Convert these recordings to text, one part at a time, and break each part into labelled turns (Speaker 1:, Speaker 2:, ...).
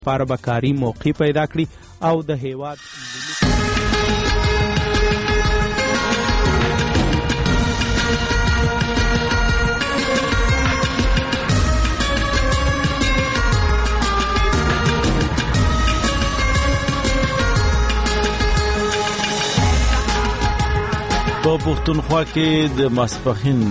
Speaker 1: لپاره به کاري موقع پیدا کړي او د هیواد
Speaker 2: په پښتونخوا کې د ماسپښین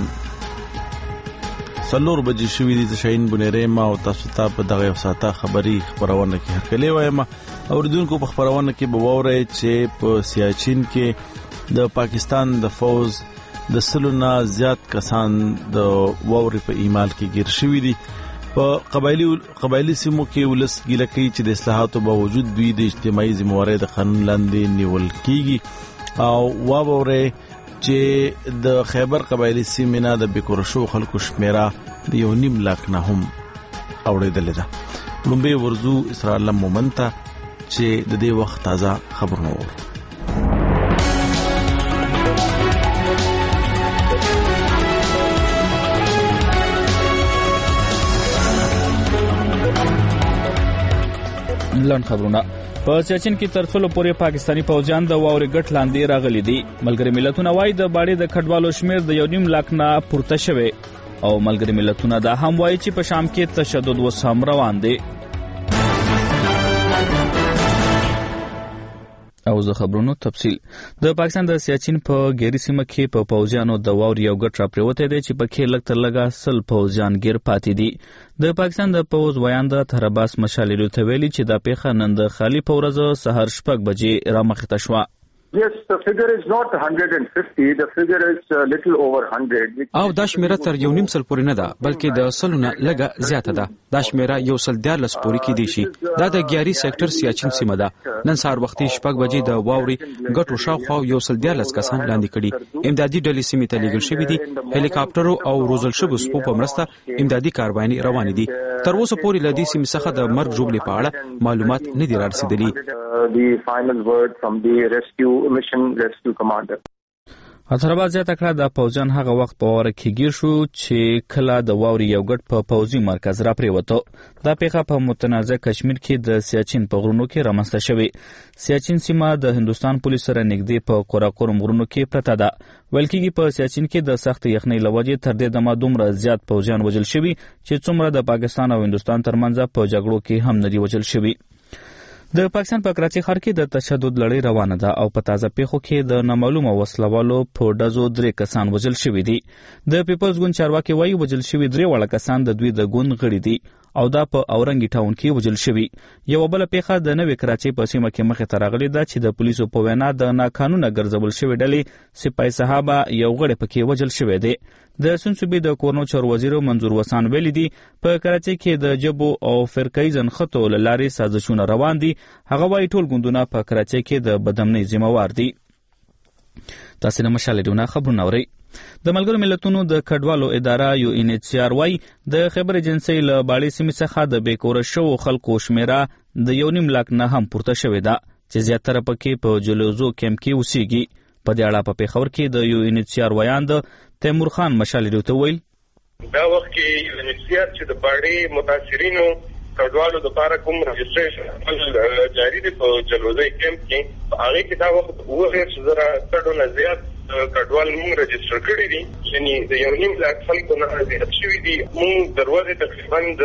Speaker 2: 4 بجې شوې دي. شاهین بنيري ما او تاسو ته په دغه یو ساعته خبري خبرونه کې هرکلی وایم. اوریدونکو په خبرونه کې به ووري چې په سیاچین کې د پاکستان د فوز د سلونه زیات کسان د ووري په ایمال کې گیر شوې دي. په قبایلی سیمو کې ولس ګیله کوي چې د اصلاحاتو باوجود دوی د اجتماعي ذمہواری د قانون لاندې نیول کیږي او ووري چې د خیبر قبایلی سیمه نه د بیکورشو خلکو شمیره د 1.5 لک نه هم اوریدلې ده. لومبه ورزو اسرائیل مومنتا چې د دې وخت تازه خبرونه ور
Speaker 3: لاند خبرونه په سیاچین کې تر څلو پورې پاکستانی فوجان د واوري ګټ لاندې راغلي دي. ملګری ملتونه وايي د باډي د کډوالو شمیر د 1.5 لک نه پورته شوی او ملګری ملتونه دا هم وايي چې په شام کې تشدد وسم روان دي. او زه خبرونو تفصیل د پاکستان د سیاچین په ګيري سیمه کې په فوجانو د واوري یو ګټ را پریوته دي چې په کې لګ تر لګا سل فوجان ګیر پاتې دي. د پاکستان د فوج ویاند ترباس مشالې ته ویلي چې د پیښه نن د خالی پورز سحر شپږ بجې را مخته شو.
Speaker 4: Yes, the figure is not 150, the figure is a little over 100.
Speaker 5: او دا شمیره تر 1.5 سل پورې نه ده بلکې د سلونه لګه زیاته ده. دا شمیره 114 پورې کې دي شي. دا د ګياري سېکټر سیاچین سیمه ده. نن سهار وختي شپږ بجې د واوري ګټو شاوخوا 114 کسان لاندې کړي. امدادي ډلې سیمه ته لېږل شوې دي. هلیکاپټرو او روزل شوو سپو په مرسته امدادي کارواني روان دي. تر اوسه پورې لدی سیمه څخه د مرګ جوړې په اړه معلومات نه دي رارسېدلي.
Speaker 4: The final word from the rescue commander.
Speaker 3: اتربا زیاته کړه د فوجان هغه وخت په واره کې گیر شو چې کله د واوري یو ګټ په پوځي مرکز را پریوته. دا پیښه په متنازع کشمیر کې د سیاچین په غرونو کې رامنځته شوې. سیاچین سیمه د هندستان پولیس سره نږدې په قراقرم غرونو کې پرته ده. ولکې په سیاچین کې د سخت یخنۍ لوجې تر دې دمه دومره زیات فوجان وژل شوي چې څومره د پاکستان او هندستان ترمنځ په جګړو کې هم نه دی وژل شوي. د پاکستان په کراچي ښار کې د تشدد لړۍ روانه ده او په تازه پیښو کې د نامعلومه وسلوالو په ډزو 3 کسان وژل شوي دي. د پیپلز ګوند چارواکي وایي وژل شوي 3 وړه کسان د دوی د ګوند غړي دي او دا په اورنګي ټاون کې وژل شوي. یو بل پیښه د نوې کراچي په سیمه کې مخه ترغلي ده چې د پولیسو په وینا د ناقانونه ګرځول شوی ډلې سپای صحابه یو غړي پکې وژل شوی دی. د سنسوبي د کورنو چارو وزیر منظور وسان ویلي دي په کراچي کې د جبو او فرقې ځنخته لارې سازشونه روان دي. هغه وايي ټول ګوندونه په کراچي کې د بدامنۍ ذمہوار دي. تاسو نه مشالهونه خبرونه اورئ. د ملګرو ملتونو د کډوالو اداره UNHCR وايي د خبر ایجنسی له باړې سیمې څخه د بیکورشو خلکو شمیره د 1.5 لک نه هم پورته شوې ده چې زیاتره پکې په جلوزو کیمپ کې اوسېږي. په دې اړه په پیښور کې د UNHCR ویاند تیمور خان مشالې ته ویل
Speaker 6: دا وخت کې UNHCR چې د باړې متاثرینو کډوالو د لپاره کوم رجسټریشن جاری دی په جلوزي کیمپ کې هغه کې دا وخت 2000 زیات کډوال موږ رجسټر کړی دي یعنی د 1.5 لک خلکو نه زیات شوي دي. موږ دروازه تقریبا د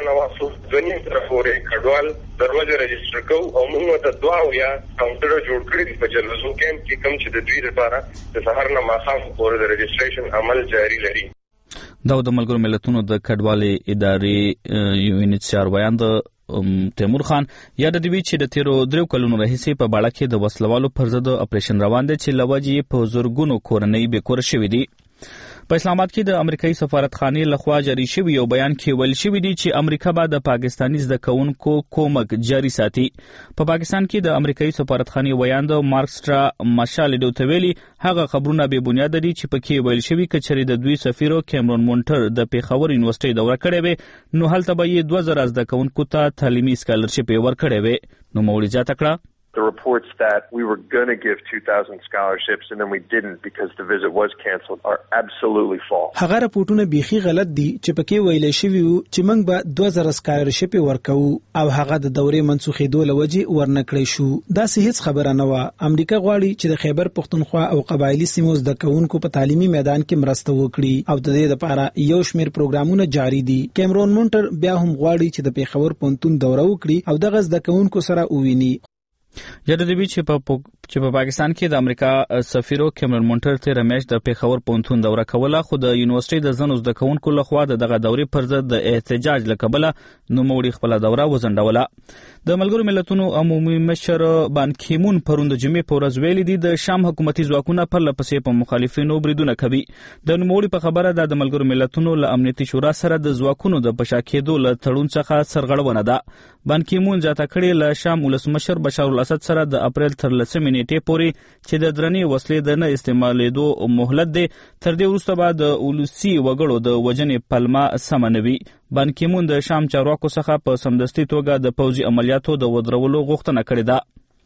Speaker 6: 2009 تر پورې کډوال دروازه رجسټر کوو او موږ ته 2 یا کاونټر جوړ کړی دي په جلوزو کیمپ کې کوم چې د دوی لپاره د سهار نه ماښام پورې د رجسټریشن عمل جاری لري.
Speaker 3: دا د ملګرو ملتونو د کډوالۍ ادارې UNHCR ویاند تیمور خان یاد دی چې د تیرو 3 کلونو راهیسې په باړه کې د وسلوالو پر ضد اپریشن روان دی چې لوجې په زورګونو کورنۍ بیکور شوې دي. په اسلام آباد کې د امریکایي سفارتخانې لخوا جاری شوی یو بیان کې ویل شوی دی چې امریکا به د پاکستاني زده کوونکو کومک جاری ساتي. په پاکستان کې د امریکایي سفارتخانې ویاند مارکسټرا مشالې ته ویلي هغه خبرونه به بنیاد دي چې پکې ویل شوی کچري د دوی سفیر کیمرون مونټر د پیښور یونیورسيټي دوره کړې وي نو هلته به 2000 زده کوونکو ته تعلیمي سکالرشپ ورکړې وي. نو مولوی جاته کړه
Speaker 4: The reports that we were going to give 2,000 scholarships and then we didn't because the visit was cancelled are absolutely false.
Speaker 7: هغه راپورټونه بيخي غلط دي چې پکې ویل شوی وو چې موږ به 2000 سکالرشپ ورکو او هغه د دورې منسوخېدو لوجه ورنکړې شو. دا هیڅ خبره نه و. امریکا غواړي چې د خیبر پختونخوا او قبایلی سیمو د کونکو په تعلیمي میدان کې مرسته وکړي او د دې لپاره یو شمېر پروګرامونه جاری دي. کیمرون مونټر بیا هم غواړي چې د پیښور پونتون دوره وکړي او دغه د کونکو سره وویني.
Speaker 3: یادوي چې په پاکستان کې د امریکا سفیر کیمرون مونټر ته رمیش د پیښور پونتون دوره کوله خو د یونیورسيټي د زنوز د کونکو لخوا دغه دورې پر ضد د احتجاج لکبله نو موړي خپل دوره وزندوله. د ملګرو ملتونو عمومي مشر بان کیمون پروند جمعې په ورځ ویلي دي د شام حکومتي ځواکونه پر لپسې په مخالفینو بریدونه کوي. د نوموړي په خبره د ملګرو ملتونو له امنیتي شورا سره د ځواکونو د پشاکېدو له تړون څخه سرغړونه ده. بان کیمون ځاته کړي له شام ولسمشر بشار الاسد سره د اپریل تر 10 نیټې پورې چې د درنې وسلې د نه استعمالېدو مهلت دی تر دې وروسته به د ولسی وګړو د وجنې پلمه سمنوي. بان کیمون د شام چارواکو څخه په سمدستي توګه د پوځي عملیاتو د ودرولو غوښتنه کړې ده.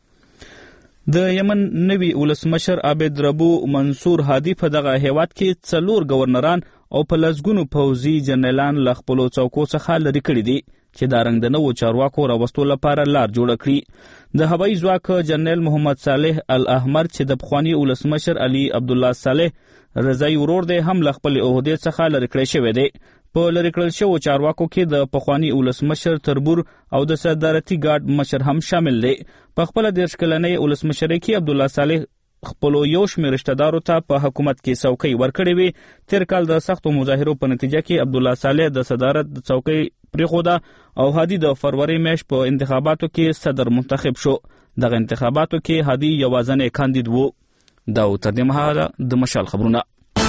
Speaker 3: د یمن نوی ولسمشر عابد ربو منصور هادي په دغه هیواد کې 4 گورنران او په لسګونو پوځي جنرالان له خپلو څوکو څخه لرې کړي دي چې دا رنګ د نوو چارواکو راوستو لپاره لار جوړه کړي. د هوایي ځواک جنرال محمد صالح الاحمر چې د پخوانی ولسمشر علي عبد الله صالح رضای ورور دی هم له خپل عہدې څخه لرې کړی شوی دی. په لرې کړل شوو چارواکو کې د پخوانی ولسمشر تربور او د صدارتي ګارد مشر هم شامل دی. په خپل 10 کلنۍ ولسمشرۍ کې عبد الله صالح خپل یو شمېر رشتہ دارو ته په حکومت کې څوکۍ ورکړې وي. تیر کال د سختو مظاهرو په نتیجه کې عبد الله صالح د صدارت د څوکۍ پریښوده او هادي د فروری میاشت په انتخاباتو کې صدر منتخب شو. دغه انتخاباتو کې هادي یوازینی کاندید وو. دا تر دې مهاله د مشال خبرونه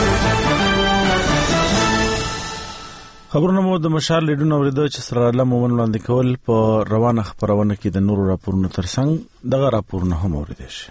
Speaker 2: مو د مشال لیدونو اوریدل چې سره الله مومن وړاندې کول په روانه خبرونه کې د نورو راپورونو ترڅنګ دغه راپورونه هم اوریدل شي.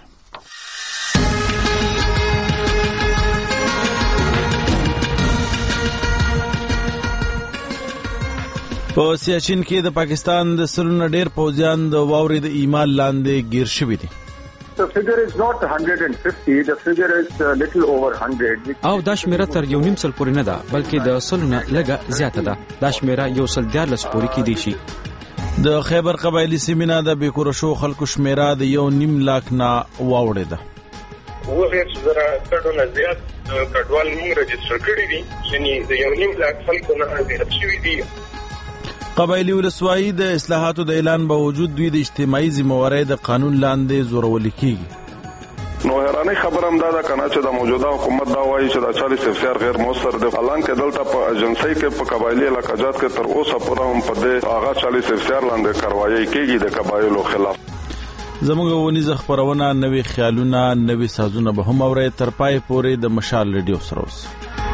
Speaker 2: په سیاچین کې د پاکستان د سلونه ډیر پوځیان د واورې د ایمال لاندې گیر شوي دي.
Speaker 4: The figure is not 150, the figure is a little over 100.
Speaker 5: او دا شمیره تر 1.5 پورې نه ده بلکې د سلونه لږه زیاته ده. دا شمیره 114 پورې کې دی شي.
Speaker 2: د خیبر قبایلی سیمه د بیکور شو خلکو شمیره د 1.5 لاک نه واوړې ده.
Speaker 6: وغیر زرا کډونه زیات کډوال موږ رجسټر کړی دي یعنی د 1.5 لاک خلکو نه زیات شوي دي.
Speaker 2: قبایلی ولسوایی د اصلاحاتو د اعلان باوجود دوی د اجتماعي ذمہواری د قانون لاندې زورول کیږي.
Speaker 8: نو هرانه خبرم دا کنه چې د موجوده حکومت دا وایي چې د 40 افسر غیر موثر دي. الان کې دلته په ایجنسی کې په قبایلی علاقات کې تر اوسه پورې هم په دې هغه 40 افسر لاندې کاروایی کیږي د قبایلو خلاف.
Speaker 2: زموږ ونیزه خبرونه نوې خیالونه نوې سازونه به هم اوري. تر پای پورې د مشال ریډیو سره اوس.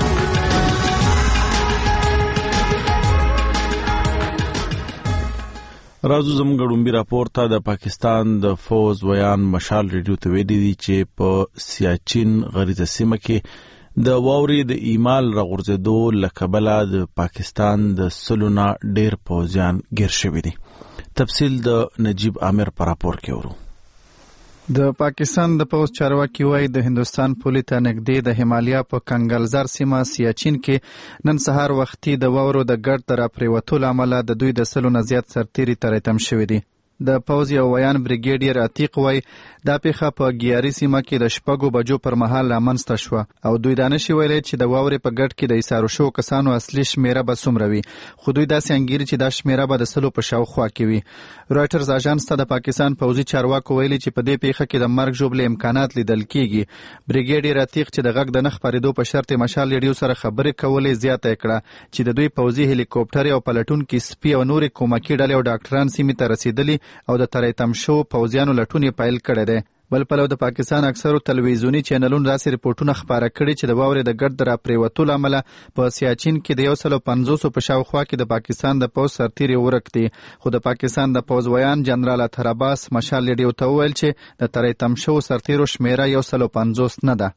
Speaker 2: راځو زموږ ډومبي راپور ته. د پاکستان د فوز ویان مشال ریډیو ته ویلي دي چې په سیاچین غریزه سیمه کې د واورې د ایمال راغورځېدو له کبله د پاکستان د سلونه ډیر پوځیان ګیر شوي دي. تفصیل د نجیب عامر پر راپور کې ورو.
Speaker 9: د پاکستان د پوځ چارواکي وایي د هندستان پولې ته نږدې د هیمالیا په کنګلزار سیمه سیاچین کې نن سهار وختي د واورو د ګرد د راپریوتو له امله د دوی د سلونه زیات سرتیري تریتم شوي دي. د پوځ یو ویان بریګیډیر عتیق وایي دا پیښه په ګیاري سیمه کې د 6 بجو پر مهال رامنځته شوه او دوی دا نشي ویلی چې د واورې په ګډ کې د ایسارو شوو کسانو اصلي شمیره به څومره وي، خو دوی داسې انګیري چې دا شمیره به د 100 په شاوخوا کې وي. رویټرز اژانس ته د پاکستان پوځي چارواکو ویلي چې په دې پیښه کې د مرګ ژوبلې امکانات لیدل کېږي. بریګیډیر عتیق چې د غږ د نه خپرېدو په شرط مشال ریډیو سره خبرې کولې زیاته کړه چې د دوی پوځي هلیکوپټر او پلټونکي سپي او نورې کومکي ډلې او ډاکټران سیمې ته رسیدلي او د تریتم شو پوځیانو لټون پیل کړی دی. بل پلو د پاکستان اکثرو تلویزیونی چینلونو داسې ریپورتونه خپاره کړي چې د واورې د ګرد را پریوتو له امله په سیاچین کې د 150 په شاوخوا کې د پاکستان د پوځ سرتیري ورک دي. خو د پاکستان د پوځ ویان جنرال اطهر عباس مشال ریډیو ته وویل چې د تری تم شو سرتیرو شمیره 150 نه ده.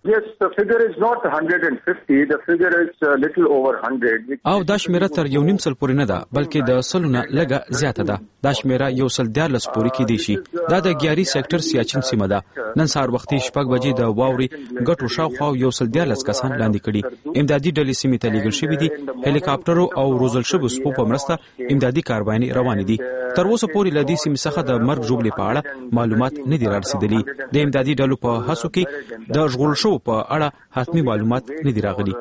Speaker 5: او دا شمیره تر 1.5 سل پورې نه ده بلکې د سلونه لږه زیاته ده. دا شمیره 114 پورې کې دي شي. دا د ګیاري سېکټر سیاچین سیمه ده. نن سهار وختي 6 بجې د واوري ګټو شاوخوا 114 کسان لاندې کړي. امدادي ډلې سیمې ته لیږل شوي دي. هلیکاپټرو او روزل شویو سپو په مرسته امدادي کارواني روانې دي. تر اوسه پورې له دې سیمې څخه د مرګ ژوبلې په اړه معلومات نه دي رارسېدلي. د امدادي ډلو په هڅو کې د ژغورل شوو په اړه حتمي معلومات نه دي راغلي.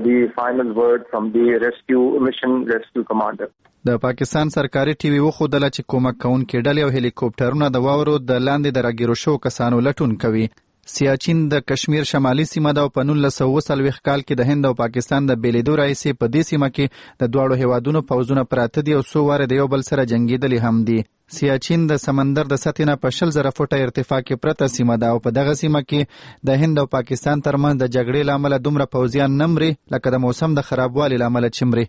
Speaker 9: د پاکستان سرکاري ټي وي وښودله چې کومک کوونکې ډلې او هلیکوپټرونه د واورو د لاندې د راګیرو شوو کسانو لټون کوي. سیاچین د کشمیر شمالي سیمه ده او په 1940 کال کې د هند او پاکستان د بیلیدو راهیسې په دې سیمه کې د دواړو هیوادونو پوځونه پراته دي او څو واره د یو بل سره جنګېدلي هم دي. سیاچین د سمندر د سطحې نه په 20,000 فوټه ارتفاع کې پرته سیمه ده او په دغه سیمه کې د هند او پاکستان ترمنځ د جګړې له امله دومره پوځیان نه مري لکه د موسم د خرابوالي له امله چې مري.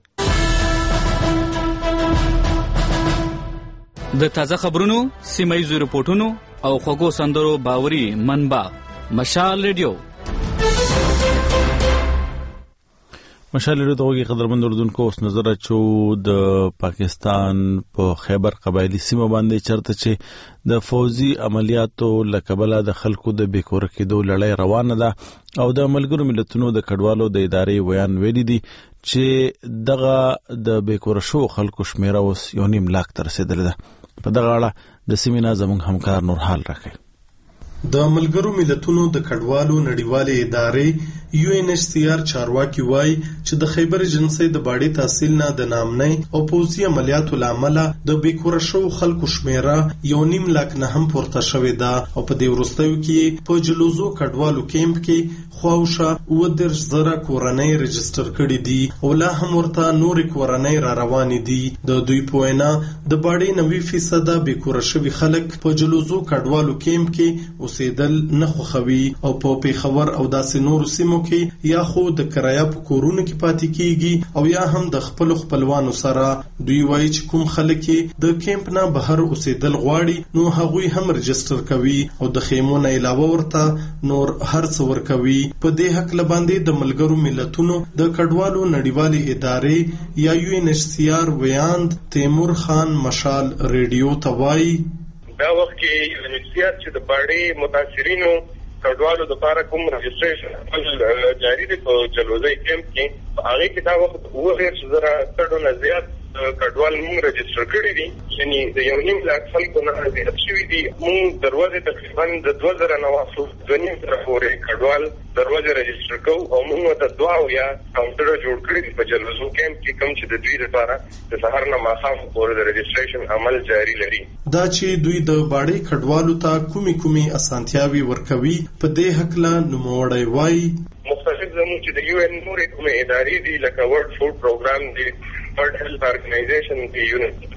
Speaker 3: د تازه خبرونو، سیمه ییزو رپورټونو او خوږو سندرو باوري منبع مشال ریډیو.
Speaker 2: مشال ریډیو ته وګورئ قدرمن اردوونکو. اوس نظر اچو د پاکستان په خیبر قبایلی سیمه باندې چرته چې د فوزي عملیاتو لکبله د خلکو د بیکور کېدو لړۍ روانه ده او د ملګرو ملتونو د کډوالو د ادارې ویان ویلي دي چې دغه د بیکور شو خلکو شمیره اوس 1.5 لاک ته رسیدلې ده. په دغه اړه د سیمې نه زموږ همکار نور حال راکوي.
Speaker 10: د ملګرو ملتونو د کډوالو نړیوالې ادارې UNHCR چارواکي وایي چې د خیبر جنسي د باډي تحصیل نه د نامنۍ او پوځي عملیاتو لامل د بیکور شو خلکو شمیره 1.5 لاک نه هم پورته شوې ده او په دې وروستیو کې په جلوزو کډوالو کیمپ کې خواوشه 10,000 کورنۍ رجستر کړي دي او لا هم ورته نور کورنۍ را روانې دي. د دوی په وینا د باډي 90% بیکور شوي خلک په جلوزو کډوالو کیمپ کې اوسېدل نه خوښوي او په پیښور او داسې نورو سیمو کې یا خو د کرایه په کورونو کې پاتې کیږي او یا هم د خپلوانو سره. دوی وایي چې کوم خلک د کیمپ نه بهر اوسېدل غواړي نو هغوی هم رجستر کوي او د خیمو نه علاوه ورته نور هر څه ورکوي. په دې حق باندې د ملګرو ملتونو د کډوالو نړیوالې ادارې یا UNHCR ویاند تیمور خان مشال ریډیو ته وایي
Speaker 6: دا وخت کې UNHCR چې د باډي متاثرینو کډوالو د لپاره کوم رجستریشن جاری دی په جلوزي کیمپ کې هغه کې دا وخت 2,000 زیات کډوال موږ رجستر کړی دي یعنی د 1.5 لاک خلکو نه زیات شوي دي. موږ دروازه تقریبا د 2,000 نه واخلو 2.5 پورې کډوال دروازه رجستر کوو او موږ ته 2 یا کاونټر جوړ کړی دي په جلوزو کیمپ کې کوم چې د دوی لپاره د سهار نه ماښام پورې د رجستریشن عمل جاری لري.
Speaker 10: دا چې دوی د باډي کډوالو ته کومي اسانتیاوي ورکوي په دې حق لا نوموړی وایي
Speaker 6: مختلف زموږ چې د UN نورې کومې ادارې دي لکه ورلد فود پروګرام دی World Health Organization دی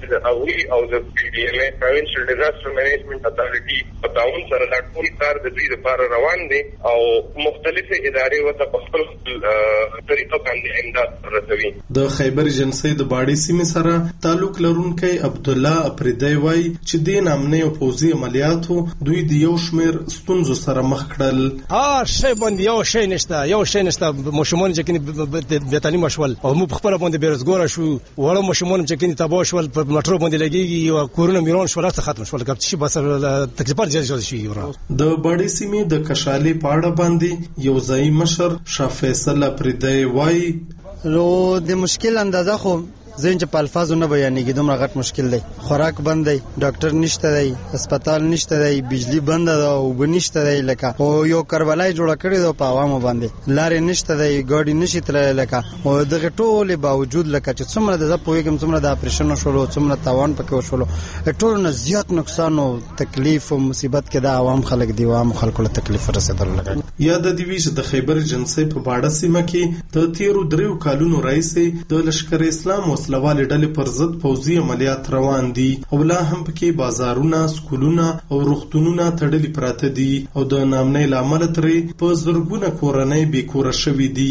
Speaker 6: او د PDMA Provincial Disaster Management Authority په تعاون سره دا ټول کار د دوی لپاره روان دي او مختلفې ادارې ورته په خپل طریقه باندې امداد رسوي.
Speaker 10: د خیبر جنسي د باډي سیمې سره تعلق لرونکی عبد الله افریدی وایي چې د نامنۍ او پوځي عملیاتو دوی د یو شمېر ستونزو سره مخ کړل.
Speaker 11: شی باندې یو شی نشته ماشومان چې د تعلیم شول او موږ خپل باندې بیروزګار شو وړو ماشومان چې کینی تباہ شول په مټرو باندې لګيږي او کورونه میرون شول څه ختم شول کپ چې بس تکلیفات زیات شي.
Speaker 10: د باډي سیمې د کشالي پاړه باندې یو ځای مشر شاه فیصل افریدی وایي
Speaker 12: نو د مشکل اندازه خو زین چې په الفاظو نه بیانېږي دومره غټ مشکل دی. خوراک بند دی، ډاکټر نشته دی، هسپتال نشته دی، بجلی بند ده او بنشته دی لکه او یو کربلای جوړ کړی دی په عوامو باندې لارې نشته دی ګاډي نشي تللی لکه او دغه ټول باوجود لکه چې څومره د پوهېږم څومره د اپریشن شولو څومره تاوان پکې وشولو ټول نه زیات نقصان او تکلیف او مصیبت کې د عوام خلک دی عوام خلکو له تکلیف رسیدل لګي.
Speaker 10: یا د دې ویش د خیبر جنسي په باډه سیمه کې د 13 کالونو راځي د لشکر اسلام وسلوالې ډلې پر ضد پوځي عملیات روان دي او لا هم پکې بازارونه، سکولونه او روغتونونه تړلي پراته دي او د نامنۍ له امله ترې په زرګونه کورنۍ بېکوره شوي دي.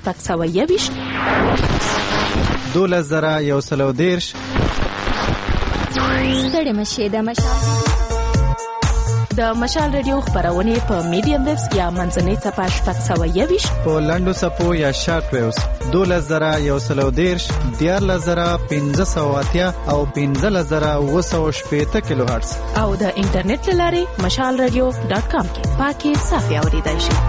Speaker 9: 12,130
Speaker 13: ستړي مشي د مشال رادیو خبرونه په میډیم ویوز یا منځنۍ څپه 621
Speaker 9: په لنډو څپو یا شارټ ویوز 12,130 14580 او 15780 کیلو هرتز
Speaker 13: او د انټرنیټ لارې mashalradio.com کې پاکي صافي اوریدای شي.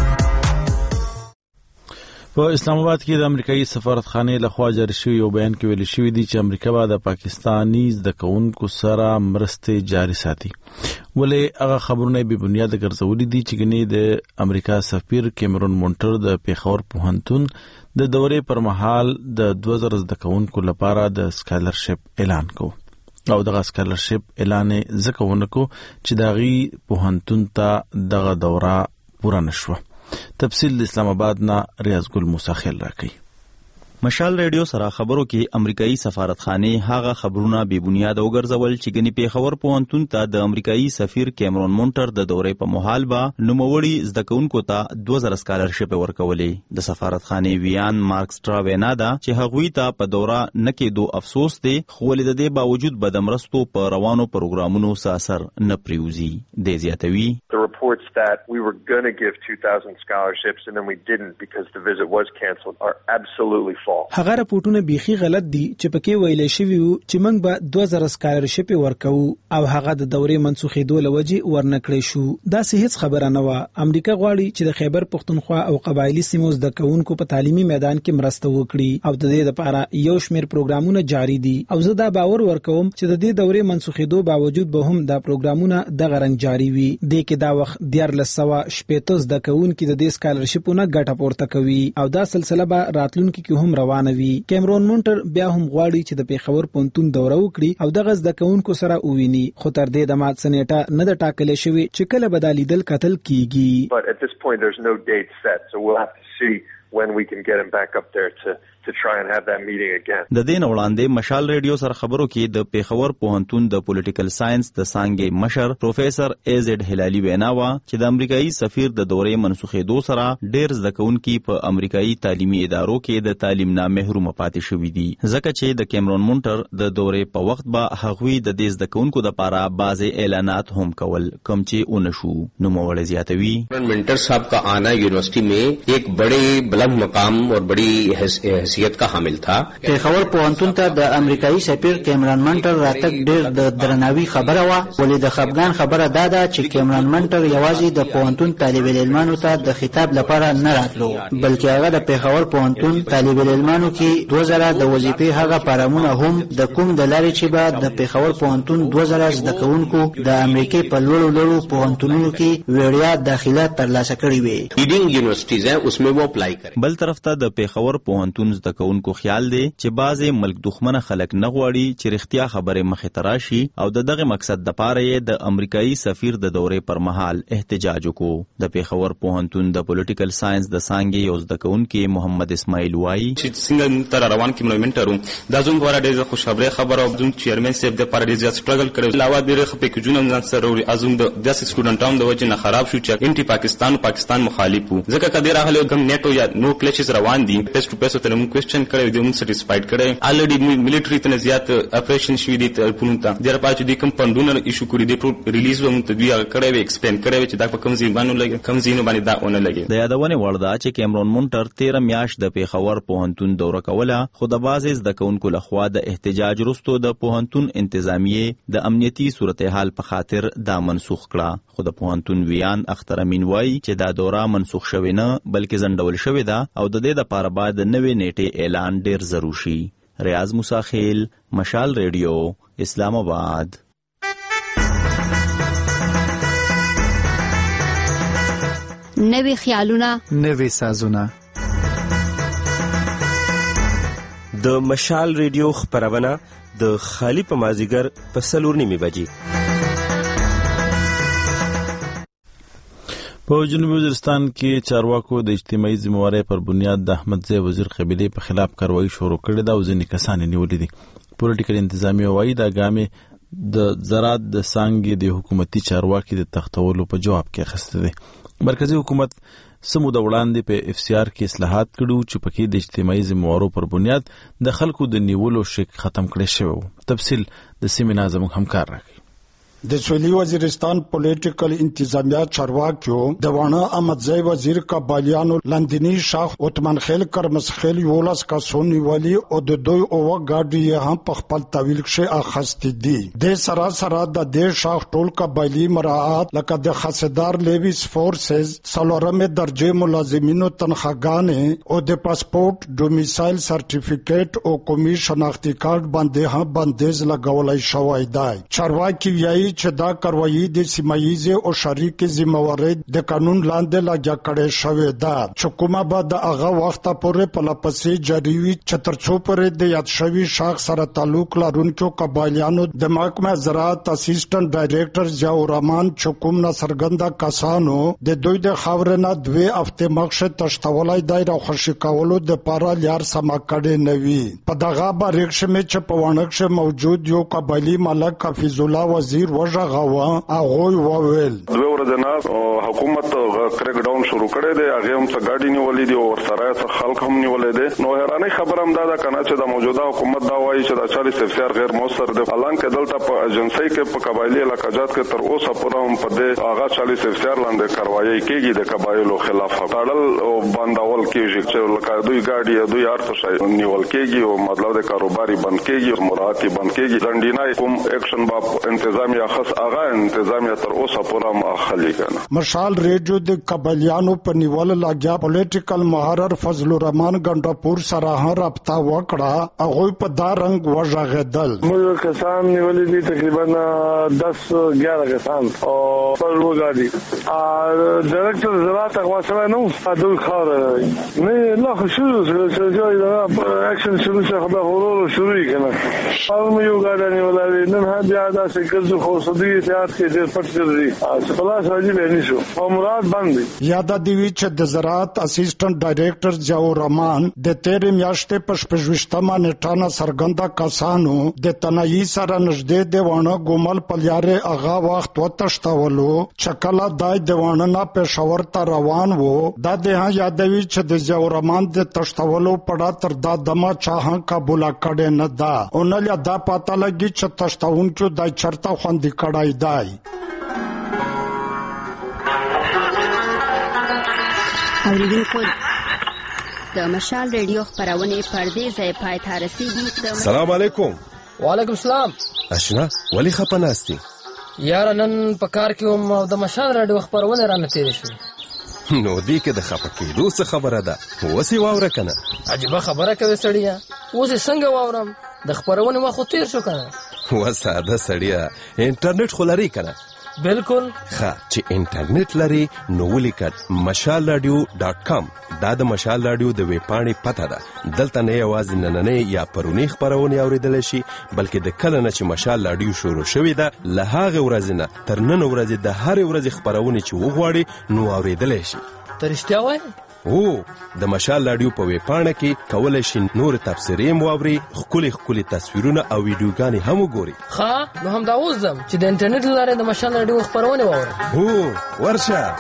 Speaker 2: په اسلام آباد کې د امریکایي سفارتخانې لخوا جاری شوی یو بیان کې ویل شوی دی چې امریکا به د پاکستاني زده کوونکو سره مرستې جاری ساتي. ولې هغه خبرونه به بنیاد ګرځولې دي چې ګنې د امریکا سفیر کیمرون مونټر د پیښور پوهنتون د دورې پر مهال د 2000 زده کوونکو لپاره د سکالرشپ اعلان کو او دغه سکالرشپ اعلان زکونه کو چې داغي پوهنتون ته دغه دوره پوره نشوه. تفصیل د اسلام آباد نه ریاض ګل موسی خیل راکړي.
Speaker 14: مشال ریډیو سره خبرو کې امریکایي سفارتخانه هغه خبرونه بے بنیاد وګرځول چې ګنې پیښور پوهنتون ته د امریکایي سفیر کیمرون مونټر د دورې په محال با نوموړي زده کوونکو ته 2000 سکالرشپ ورکولې. د سفارتخانه ویان مارکسټرا وینا ده چې هغوی ته په دوره نه کېدو افسوس دی، خو ولې د دې باوجود به د مرستو په روانو پروګرامونو اثر نه پریوزي. د زیاتوي
Speaker 4: The reports that we were going to give 2,000 scholarships and then we didn't because the visit was cancelled are absolutely false.
Speaker 7: هغه راپورټونه بیخي غلط دي چې پکې ویل شوی وو چې موږ به 2000 سکالرشپ ورکو او هغه د دورې منسوخېدو لوجه ورنکړې شو. دا هیڅ خبره نه و. امریکا غواړي چې د خیبر پختونخوا او قبایلی سیمو زده کوونکو په تعلیمي میدان کې مرسته وکړي او د دې لپاره یو شمېر پروګرامونه جاری دي او زه دا باور ورکوم چې د دې دورې منسوخېدو باوجود به هم دا پروګرامونه د غرنګ جاری وي. د کې دا وخت 1400 زده کوونکو د دې سکالرشپونه ګټه پورته کوي او دا سلسله به راتلونکي کې هم روانوي. کیمرون مونټر بیا هم غواړي چې د پیښور پوهنتون دوره وکړي او دغه زده کوونکو سره وویني، خو تر دې د مات سنیټه نه د ټاکلې شوی چې کله به د لیدل قتل کیږي.
Speaker 4: But at this point there's no date set, so we'll have to see when we can get him back up there to try and have that meeting again.
Speaker 14: د دې وړاندې مشال ریډیو سره خبرو کې د پیښور پوهنتون د پولیټیکل ساينس د څانګې مشر پروفیسور ایزډ هلالي ویناوا چې د امریکایي سفیر د دورې منسوخېدو سره ډېر زده کوونکي په امریکایي تعلیمي ادارو کې د تعلیم نه محروم پاتې شوي دي، ځکه چې د کیمرون مونټر د دورې په وخت به هغوی د دې زده کوونکو لپاره بعضې اعلانات هم کول کوم چې ونشو. نوموړی زیاتوي
Speaker 15: مونټر صاحب کا آنا یونیورسٹی میں ایک بڑے بلند مقام اور بڑی حیثیت کا حامل تھا.
Speaker 16: پیښور پوهنتون ته د امریکایي سفیر کیمرون مونټر راتګ ډېر د درناوي خبره وه، ولې د خفګان خبره دا ده چې کیمرون مونټر یوازې د پوهنتون طالب العلمانو ته د خطاب لپاره نه راتلو، بلکې هغه د پیښور پوهنتون طالب العلمانو کې 2000 د وظیفې هغه پارامونه هم د کوم د لارې چې به د پیښور پوهنتون 2000 زده کوونکو د امریکای په لوړو پوهنتونونو کې وړیا داخله ترلاسه کړې وي.
Speaker 15: لیډینګ یونیورسيټیز ہیں اس میں وہ اپلائی کریں.
Speaker 14: بل طرف ته د پیښور پوهنتون زده کوونکو خیال دی چې بعضې ملک دښمنه خلک نه غواړي چې رښتیا خبرې مخې ته راشي او د دغه مقصد دپاره یې د امریکایي سفیر د دورې پر مهال احتجاج وکړو. د پیښور پوهنتون د پولیټیکل ساينس د څانګې یو زده کوونکی محمد اسماعیل وایي
Speaker 17: چې څنګه تر روان کې ملومنټرو دا زموږ لپاره ډېره خوشخبری خبره او زموږ چیرمن صاحب د لپاره ډېر زیات سټرګل کړی. علاوه ډېر پیکیجونه ځان سره وړي ازم د داسې سټوډنټانو د وجې نه خراب شو چې انټي پاکستان مخالف وو، ځکه کدی راغلی کوم نیټو یا نو کلیچز روان دي فیس ټو فیس ته موږ کوېسچن کړی دی، موږ سټیسفاید کړی. الریډي ملټری ته زیات اپریشن شوی دی تر پونته ډېر پاتې دي کوم پندونه ایشو کړی دی ټول ریلیز و موږ ته دی کړی وی ایکسپلین کړی چې دا په کوم ځای باندې لګي کوم ځای باندې دا ونه لګي.
Speaker 14: د یادونه وړ ده چې کیمرون مونټر 13 میاشت د پیښور پوهنتون دوره کوله، خو د بعضې زده کوونکو لخوا د احتجاج وروسته د پوهنتون انتظامیې د امنیتي صورتحال په خاطر دا منسوخ کړه. خو د پوهنتون ویان اختر امین وایي چې دا دوره منسوخ شوې نه بلکې ځنډول شوې ده او د دې لپاره باید د نوې نیټې اعلان ډېر ضرور شي. ریاض موسی خیل، مشال ریډیو، اسلام آباد.
Speaker 18: نوې خیالونه،
Speaker 9: نوې سازونه.
Speaker 19: د مشال ریډیو خبرونه د خالی په مازیګر په 4:30 بجې.
Speaker 2: په جنوبي وزیرستان کې چارواکو د اجتماعي ذمہوارۍ پر بنیاد د احمدزی وزیر قبیلې په خلاف کاروایی شروع کړې ده او ځینې کسان نیولې دي. پولیټیکل انتظامیه وايي دا ګامې د زراعت د څانګې د حکومتي چارواکي د تختولو په جواب کې اخیسته دي. مرکزی حکومت سمو د وړاندې په اف سی آر کې اصلاحات کړو چې پکې د اجتماعي ذمہوارو پر بنیاد د خلکو د نیولو شک ختم کړی شوی. تفصیل د سیمې ناظم همکار راکړي.
Speaker 20: د سویلي وزیرستان پولیټیکل انتظامیه چارواکیو د وانه احمدزی وزیر قبایلیانو لندنی شاخ عثمان خیل کرمسخیل یولس کسونی ولی او د دوی او گاډي هم په خپل طویل کې اخستې دي. د سراسر د دې شاخ ټول قبایلی مراعات لکه د خاصدار لیویس فورسز سلورمه درجه ملازمینو تنخواګانې او د پاسپورت ډومیسایل سرټیفیکیټ او قومي شناختی کارت باندې هم بندیز لګولای شوی دی. چارواکي وایي چې دا کاروایی د سیمایي او شریک ذمہوارۍ د قانون لاندې لګیا کړي شوې ده چې کومه به د هغه وخت پورې په لپسې جاری وي چې تر څو پورې د یاد شوی شاخ سره تعلق لرونکو قبایلیانو د محکمه زراعت اسسټنټ ډایریکټر ضیاء الرحمن چې کوم ناڅرګنده کسانو د دوی د خاورې نه 2 هفته مخکې تشتولای دایره خوشی کولو د پاره لار سم کړي نوي. په دغه باریکشه مې چې په وانکشه موجود یو قبایلی ملک حفیظ الله وزیر وژغوا هغه وویل
Speaker 8: 2 ورځې نه حکومت کریک ډاون شروع کړی دی. هغه هم څه ګاډي نیولې دي او سره خلک هم نیولې دي. نو هرانه خبر هم دا کنه چې د موجوده حکومت دا وایي چې د 40 افسر غیر موثر دي. حالانکه دلته په ایجنسی کې په قبایلی علاقات کې تر اوسه پورې هم په دې هغه 40 افسر لاندې کاروایی کېږي د قبایلو خلاف. تړل او بندول کېږي چې لکه دوی ګاډي دوی ارته شي نیول کېږي او مطلب د کاروباري بند کېږي مراعاتي بند کېږي. ځنډینای کوم اکشن با انتظامیه خاص هغه انتظامیه تر اوسه پورې مخالي کنه.
Speaker 20: مشال ریډیو د قبایلیانو په نیول لاګیا پولیټیکل محرر فضل الرحمن ګندپور سره رابطه وکړه. هغه په دا رنگ وژغېدل.
Speaker 21: موږ کسان نیولې دي تقریبا 10-11 کسان او پر وګاډي ډایرکټر زراعت غواړي نو دوی خار نه لا شروع شوی اکشن شروع شو خبر هورو شروع کنه. او یو ګاډي نیولې نن هم بیا دا څنګه خو صدی احتیاط کې ډېر پټ کړی خلاص راځي به نشو او مراد باندې
Speaker 20: یاد دی چې د زراعت اسسټنټ ډایریکټر ضیاء الرحمن د 13 میاشتې په 25مه نیټه نه سرګنده کسانو د تنایي سره نږدې دیوانه ګومل پلیاره هغه وخت وتشتولو چکلا دای دیوانه نه پېښور ته روان وو. دا د یادوي چې د ضیاء الرحمن د تشتولو پړه تر دا دمه چاه قبول کړي نه دا او نه دا پاته لګي چې تشتونکو دای چرته خوندې کړای دی.
Speaker 18: اوریدونکو د مشال ریډیو خبرونه پردې ځای پای ته رسیدي.
Speaker 22: سلام علیکم.
Speaker 23: وعلیکم السلام.
Speaker 22: اشنا ولی خپناستی
Speaker 23: یار نن په کار کې هم د مشال ریډیو خبرونه رانه تیر شو.
Speaker 22: نو دی کې د خپکېدو څه خبره ده وسی واوره کنه.
Speaker 23: عجیب خبره کوي سړیا اوس څنګه واورم د خبرونه ما خو تیر شو کنه.
Speaker 22: وساده سړیا انټرنیټ خلاري کنه.
Speaker 23: بالکل
Speaker 22: ښه چې انټرنیټ لري نو ولیکټ mashalradio.com. دا د مشال رادیو د ویبپاڼې پته ده. دلته نه یوازې نننۍ یا پرونی خبرونه اوریدل شي بلکې د کله نه چې مشال رادیو شروع شوې ده له هغه ورځې نه تر نن ورځې د هر ورځې خبرونه چې وغواړي نو اوریدل شي.
Speaker 23: ترشتیا وای
Speaker 22: او د مشال رادیو په ویبپاڼه کې کولای شي نور تفسیرې مواوري خولي تصویرونه او ویډیوګانې هم وګوري.
Speaker 23: ښه نو هم دا وزم چې د انټرنیټ لاره د مشال رادیو خبرونه واورم.
Speaker 22: هو ورشه.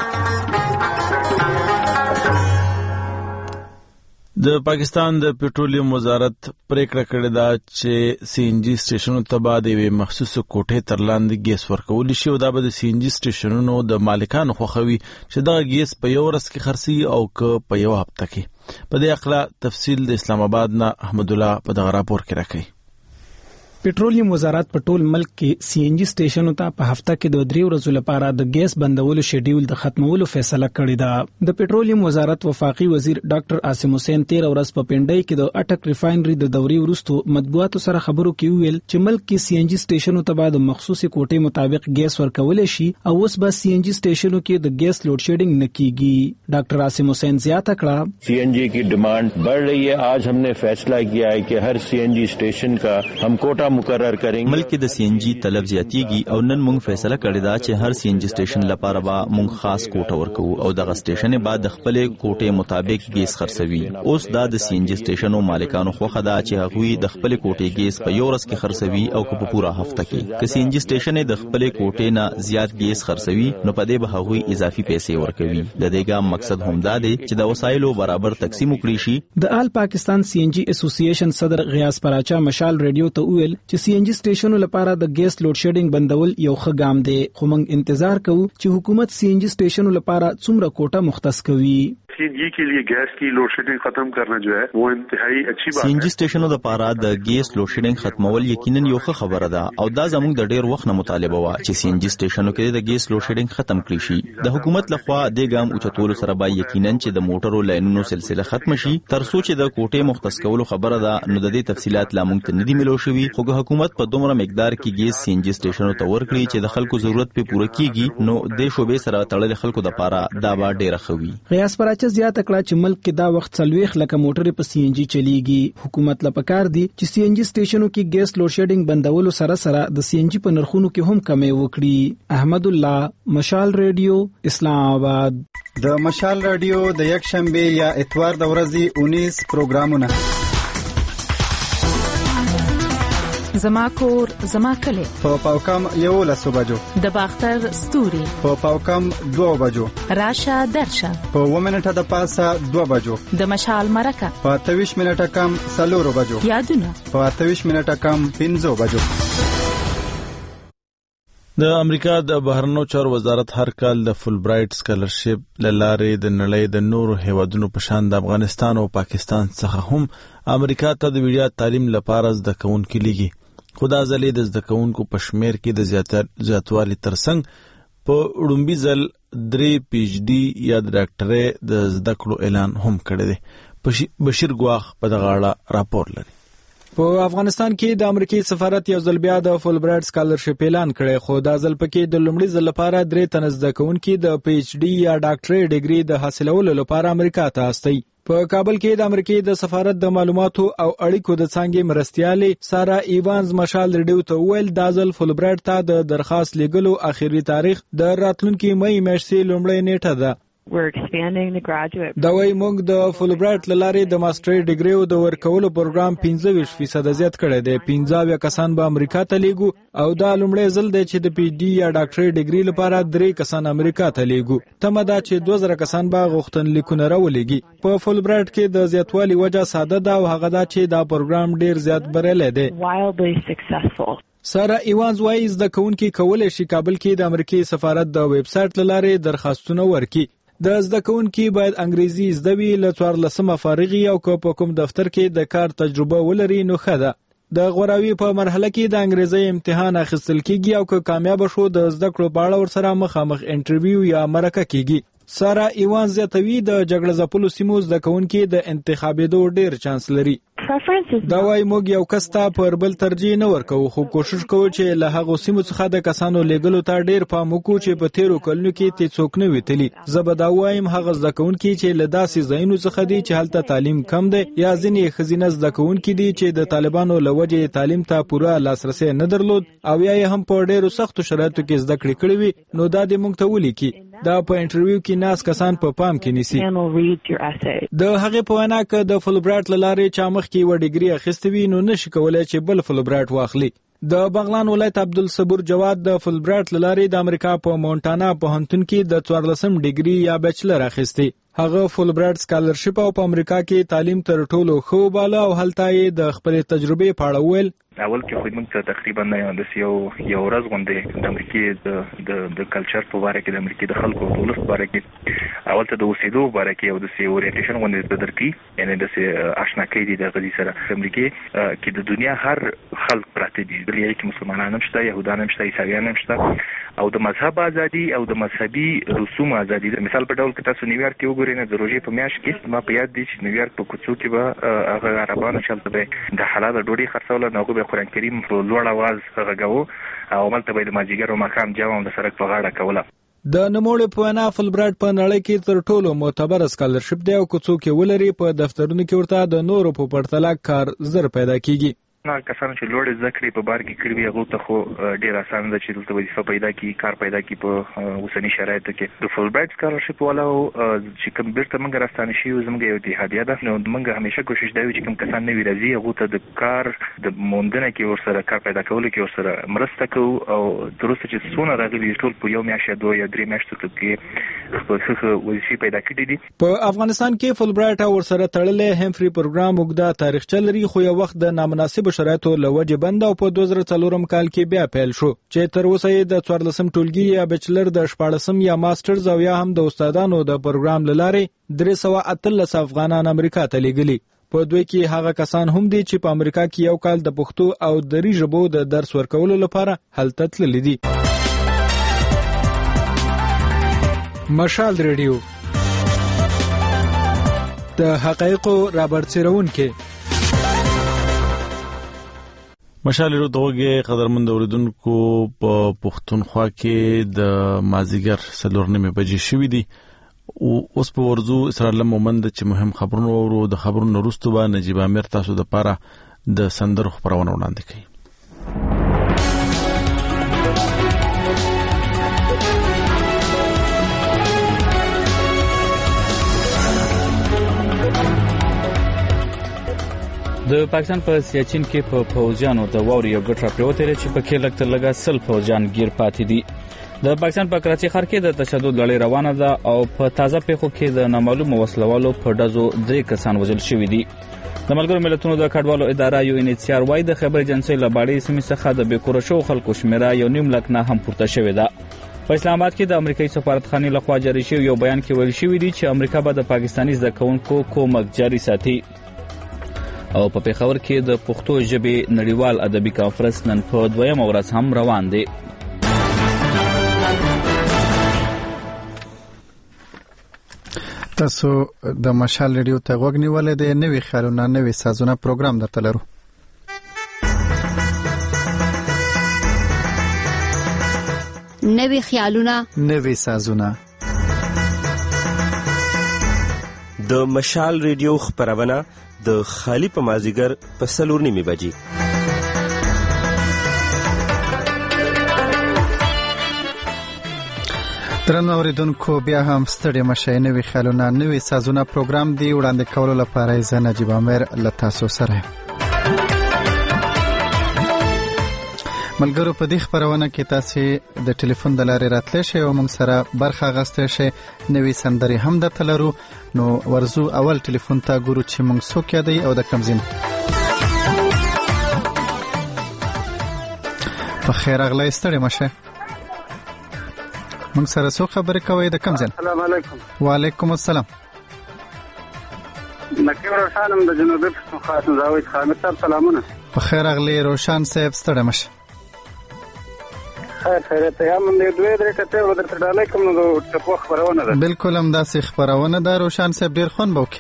Speaker 2: د پاکستان د پټرولیم وزارت پریکړه کړې ده چې سی ان جی سټیشنونو ته به د یوې مخصوصه کوټې تر لاندې ګیس ورکول شي او دا به د سی ان جی سټیشنونو د مالکانو خوښوي چې دغه ګیس په یو ورځ کې خرڅي او که په یو هفته کې. په دې اړه تفصیل د اسلام آباد نه احمد الله په دغه راپور کې راکړي.
Speaker 7: پټرولیم وزارت په ټول ملک کې سی ان جی سټیشنونو ته په هفته کې د 3 ورځې لپاره د ګیس بندولو شیډیول د ختمولو فیصله کړې ده. د پټرولیم وزارت وفاقي وزیر ډاکټر عاصم حسین 13 ورځ په پنډای کې د اټک ریفاینري د دورې وروسته مطبوعاتو سره خبرو کې ویل چې ملک کې سی ان جی سټیشنونو ته بعد مخصوصي کوټې مطابق ګیس ورکول شي او اوس به سی ان جی سټیشنونو کې د ګیس لوډ شیډینګ نه کیږي. ډاکټر عاصم حسین زیاته کړه
Speaker 24: سی ان جی کی ڈیمانڈ بڑھ رہی ہے. آج ہم نے فیصلہ کیا ہے کہ ہر سی این جی اسٹیشن کا ہم کوٹا
Speaker 1: मुकर्रर करेंगे।
Speaker 14: ملک کې د سی ان جی طلب زیاتیږي او نن موږ فیصله کړې ده چې هر سی ان جی سټیشن لپاره به موږ خاص کوټه ورکو او دغه سټیشن بعد د خپل کوټې مطابق ګیس خرڅوي. اوس دا د سی ان جی سټیشنو مالکانو خوخه ده چې هغوی د خپل کوټې ګیس په یو ورځ کې خرڅوي او په پوره هفته کې. که سی ان جی سټیشن د خپل کوټې نه زیات ګیس خرڅوي نو په دې به هغوی اضافي پیسې ورکوي. د دې ګام مقصد هم دا دی چې د وسایلو برابر تقسیم وکړي شي.
Speaker 7: د آل پاکستان سی ان جی اسوسییشن صدر غیاث پراچا مشال ریډیو ته ویل چې سی ان جی سټیشنونو لپاره د ګیس لوډ شیډینګ بندول یو ښه ګام دی، خو موږ انتظار کوو چې حکومت سی ان جی سټیشنونو لپاره څومره کوټه مختص کوي.
Speaker 8: सीएनजी के लिए गैस की load shedding खत्म करना जो है वो इंतहाई अच्छी बात है.
Speaker 14: सीएनजी स्टेशनونو د پاره د ګیس لوډ شیډینګ ختمول یقینا یو ښه خبره ده او دا زموږ د ډیر وخت نه مطالبه و چې सीएनजी स्टेशनونو کې د ګیس لوډ شیډینګ ختم کړي شي. د حکومت لخوا د ګام اوچتولو سره به یقینا چې د موټرو لاینونو سلسله ختم شي. تر څو چې د کوټې مختص کولو خبره ده نو د دې تفصيلات لا موږ ته نه دي ملو شوي، خو حکومت په دومره مقدار کې ګیس सीएनजी स्टेशनونو ته ورکړي چې د خلکو ضرورت په پوره کیږي نو د شوبې سره تړل خلکو د پاره دا به ډیره خوي.
Speaker 7: غیاث پراچا زیاته کړه چې ملک کې دا وخت 40 لکه موټرې په سی ان جی چلیږي. حکومت لپاره کار دی چې سی ان جی سټیشنونو کې ګیس لوډ شیډینګ بندولو سره سره د سی ان جی په نرخونو کې هم کمی وکړي. احمد الله، مشال ریډیو، اسلام آباد.
Speaker 9: د مشال ریډیو د یک شنبه یا اتوار د ورځې 19 پروګرامونه.
Speaker 13: زما کور زما کلی
Speaker 9: په پاوکم 11 بجو،
Speaker 13: د باختر ستوري
Speaker 9: په پاوکم 2 بجو،
Speaker 13: راشه درشه
Speaker 9: په 1 منټه د پاسه 2 بجو،
Speaker 13: د مشال مرکه
Speaker 9: په 23 منټه کم 4 بجو،
Speaker 13: یادونه
Speaker 9: په 23 منټه کم 5 بجو.
Speaker 2: د امریکا د بهرنیو چارو وزارت هر کال د فول برایټ سکالرشپ لاره د نړۍ د نورو هیوادونو په شان د افغانستان او پاکستان څخه هم امریکا ته د ویډیو تعلیم لپاره زده کوونکي لیږي. خدا ځلې د زده کوونکو په شمیر کې د زیاتوالي ترڅنګ په وړومبي ځل 3 پی ایچ ډي یا د ډاکټرۍ د زده کړو اعلان هم کړی دی. بشیر ګواخ په دغه اړه راپور لري.
Speaker 7: په افغانستان کې د امریکای سفارت یو ځل بیا د فول برایټ سکالرشپ اعلان کړی، خو دا ځل پکې د لومړي ځل لپاره 3 تنه زده کوونکي د پی ایچ ډي یا ډاکټرۍ ډیګري د حاصلولو لپاره امریکا ته استي. په کابل کې د امریکای د سفارت د معلوماتو او اړیکو د څانګې مرستیالې سارا ایوانز مشال ریډیو ته ویل دا ځل فول برایټ ته د درخواست لیږلو اخیری تاریخ د راتلونکي مې میاشتې لومړۍ نیټه ده. دا وایي موږ د فول برایټ لارې د ماسترۍ ډیګري او د ورکولو پروګرام 15% زیات کړی دی. 15 کسان به امریکا ته لیږو او دا لومړی ځل دی چې د پی ډي یا ډاکټرۍ ډیګري لپاره 3 کسان امریکا ته لیږو. تمه ده چې 2000 کسان به غوښتنلیکونه راولېږي. په فول برایټ کې د زیاتوالي وجه ساده ده او هغه دا چې دا پروګرام ډیر زیات بریالی دی. سارا ایوانز وايي زده کوونکي کولای شي کابل کې د امریکای سفارت د ویب سټ لارې درخواستونه ورکړي. د زده کوونکي باید انګریزي زده وي، له 14 فارغي او په کوم دفتر کې د کار تجربه ولري نو ښه ده. د غوراوي په مرحله کې د انګریزي امتحان اخیستل کیږي او که کامیاب شو د زده کړو په اړه ورسره مخامخ انټرویو یا مرکه کیږي. سارا ایوان زیاتوي د جګړه ځپلو سیمو زده کوونکي د انتخابېدو ډیر چانس لري. دا وايي موږ یو کس ته پر بل ترجیح نه ورکوو، خو کوشش کوو چې له هغو سیمو څخه د کسانو لیږلو ته ډیر پام وکړو چې په تیرو کلونو کې ته څوک نه وي تللی. زه به دا وایم هغه زده کوونکي چې له داسې ځایونو څخه دي چې هلته تعلیم کم دی یا ځینې ښځینه زده کوونکي دي چې د طالبانو له وجې تعلیم ته پوره لاسرسی نه درلود او یا یې هم په ډیرو سختو شرایطو کې زده کړې کړې وي نو دا دې موږ ته ولیکي. دا په انټرویو کې ناس کسان په پام کې نیسي. د هغې په وینا که د فول برایټ لارې چا مخکې یوه ډیګري اخیستې وي نو نشي کولی چې بل فول برایټ واخلي. د بغلان ولایت عبدالصبور جواد د فول برایټ لارې د امریکا په مونټانا پوهنتون کې د 14 ډیګري یا بیچلر اخیستې. هغه فول برایټ سکالرشپ او په امریکا کې تعلیم تر ټولو ښه باله او هلته یې د خپلې تجربې په اړه ویل.
Speaker 3: اول کې خو موږ ته تقریبا د یو ورځ غونډې د امریکای د کلچر په اړه کې د امریکای د خلکو په اړه په اړه کې اول ته د اوسېدو په اړه کې او د اورینټیشن غونډې درکې یعنی د آشنا کېدی د غزي سره امریکای کې د دنیا هر خلک پراته دي، د یوه کې مسلمانان هم شته، يهودان هم شته، عیسایان هم شته او د مذهب ازادي او د مذهبي رسوم ازادي. مثال په ډول کې تاسو نیویارک کې وګورئ نه د روزي په میاشت کې ما په یاد دي چې نیویارک په کوڅو کې به هغه عربانو چلته به د حلال ډوډۍ خرڅول نو به قرآن کریم په لوړ आवाज غږاو او ملته به د ماجیګر او ماښام جواب د سړک په غاړه کوله.
Speaker 7: د نوموړي په وینا فول برایټ په نړۍ کې تر ټولو معتبر سکالرشپ دی او که څوک یې ولري په دفترونو کې ورته د نورو په پرتله کار زر پیدا کیږي.
Speaker 3: نه کسان چې لوړ زده کړې په بار کې کړی وي هغه ته خو ډیر اسانه ده چې دلته وظیفه پیدا کړي کار پیدا کړي په اوسنی شرایطو کې د فول برایټ سکالرشپ والا چې کوم بیرته موږ راستانه شي زموږ یو اتحادیه ده نو موږ همیشه کوشش کوي چې کوم کسان نوی راځي هغه ته د کار د موندنه کې ورسره کار پیدا کولو کې ورسره مرسته کوو او ترڅو چې څونه راغلي ټول په یو میاشت 2 یا 3 میاشتو کې خپل وظیفه پیدا کړي دي.
Speaker 7: په افغانستان کې فول برایټ ورسره تړلې همفري پروګرام وګړه تاریخچه لري خو یو وخت د نامناسب شرایطو لوجه بند او په 2004 کال کې بیا پیل شو چې تر اوسه د 14 ټولګي یا بچلر د 14 یا ماسترز او یا هم د استادانو د پروګرام لارې 313 افغانان امریکا ته لیږلي. په دوی کې هغه کسان هم دي چې په امریکا کې یو کال د پښتو او دری ژبو د درس ورکولو لپاره هلته تللي دي. مشال ریډیو د حقایقو رابرټ سیرون کې
Speaker 2: مشال ریډیو دغه قدرمن اوریدونکو په پښتونخوا کې د مازیګر 4:09 بجې شوې دي او اوس په ورزو اسرائیل مومند چې مهم خبرونه ورو د خبرونو وروسته به نجیب امیر تاسو د پاره د سندرو خبرونه وړاندې کوي.
Speaker 1: د پاکستان په سیاچین کې په فوجانو د واوري یو ګټ راپریوتل چې په کې لکه لګا سل فوجان گیر پاتې دي. د پاکستان په کراچي ښار کې د تشدد لړۍ روانه ده او په تازه پیښو کې د نامعلوم وسلوالو په ډزو 3 کسان وژل شوي دي. د ملګرو ملتونو د کډوالو اداره یو انیچار وای د خبر ایجنسی لباړې سیمې څخه د بیکور شو خلکو شمیره یو نیم لک نه هم پورته شوې ده. په اسلام آباد کې د امریکایي سفارتخانې لخوا جاری شوی یو بیان کې ویل شوی دی چې امریکا به د پاکستاني زده کوونکو کومک جاری ساتي. او په پیښور کې د پښتو ژبې نړیوال ادبي کانفرنس نن په 2م ورځ هم روان دی.
Speaker 9: تاسو د مشال ریډیو ته غوږ نیولې د نوې خیالونه نوې سازونه پروګرام درته لرو.
Speaker 18: نوې خیالونه
Speaker 9: نوې سازونه
Speaker 19: د مشال ریډیو خبرونه د خالی په مازیګر په 4:09 بجې.
Speaker 9: درنو اوریدونکو بیا هم ستړي مشئ نوې خیالونه نوې سازونه پروګرام دی وړاندې کولو لپاره زه نجیب امیر له تاسو سره. ملګرو په دې خبرونه کې تاسو د ټلیفون د لارې راتلی شئ او موږ سره برخه اخیستی شئ. نوې سندرې هم درته لرو نو ورزو اول ټلیفون ته ګورو چې موږ څوک یادی او د کوم ځای. په خیر اغلی ستړي مشه موږ سره څو خبرې کوي د کوم ځای؟
Speaker 21: السلام علیکم.
Speaker 9: وعلیکم السلام.
Speaker 21: نکیم روشانم د جنوبي پښتونخوا زاوید خامد صاحب سلامونه.
Speaker 9: په خیر اغلی روشان صاحب ستړي مشه.
Speaker 21: خیر ته هم د دوی درې کته ودرته ډالای کوم نو ټپو خبرونه ده.
Speaker 9: بالکل هم داسې خبرونه ده روشان صاحب ډیر خون بوکي.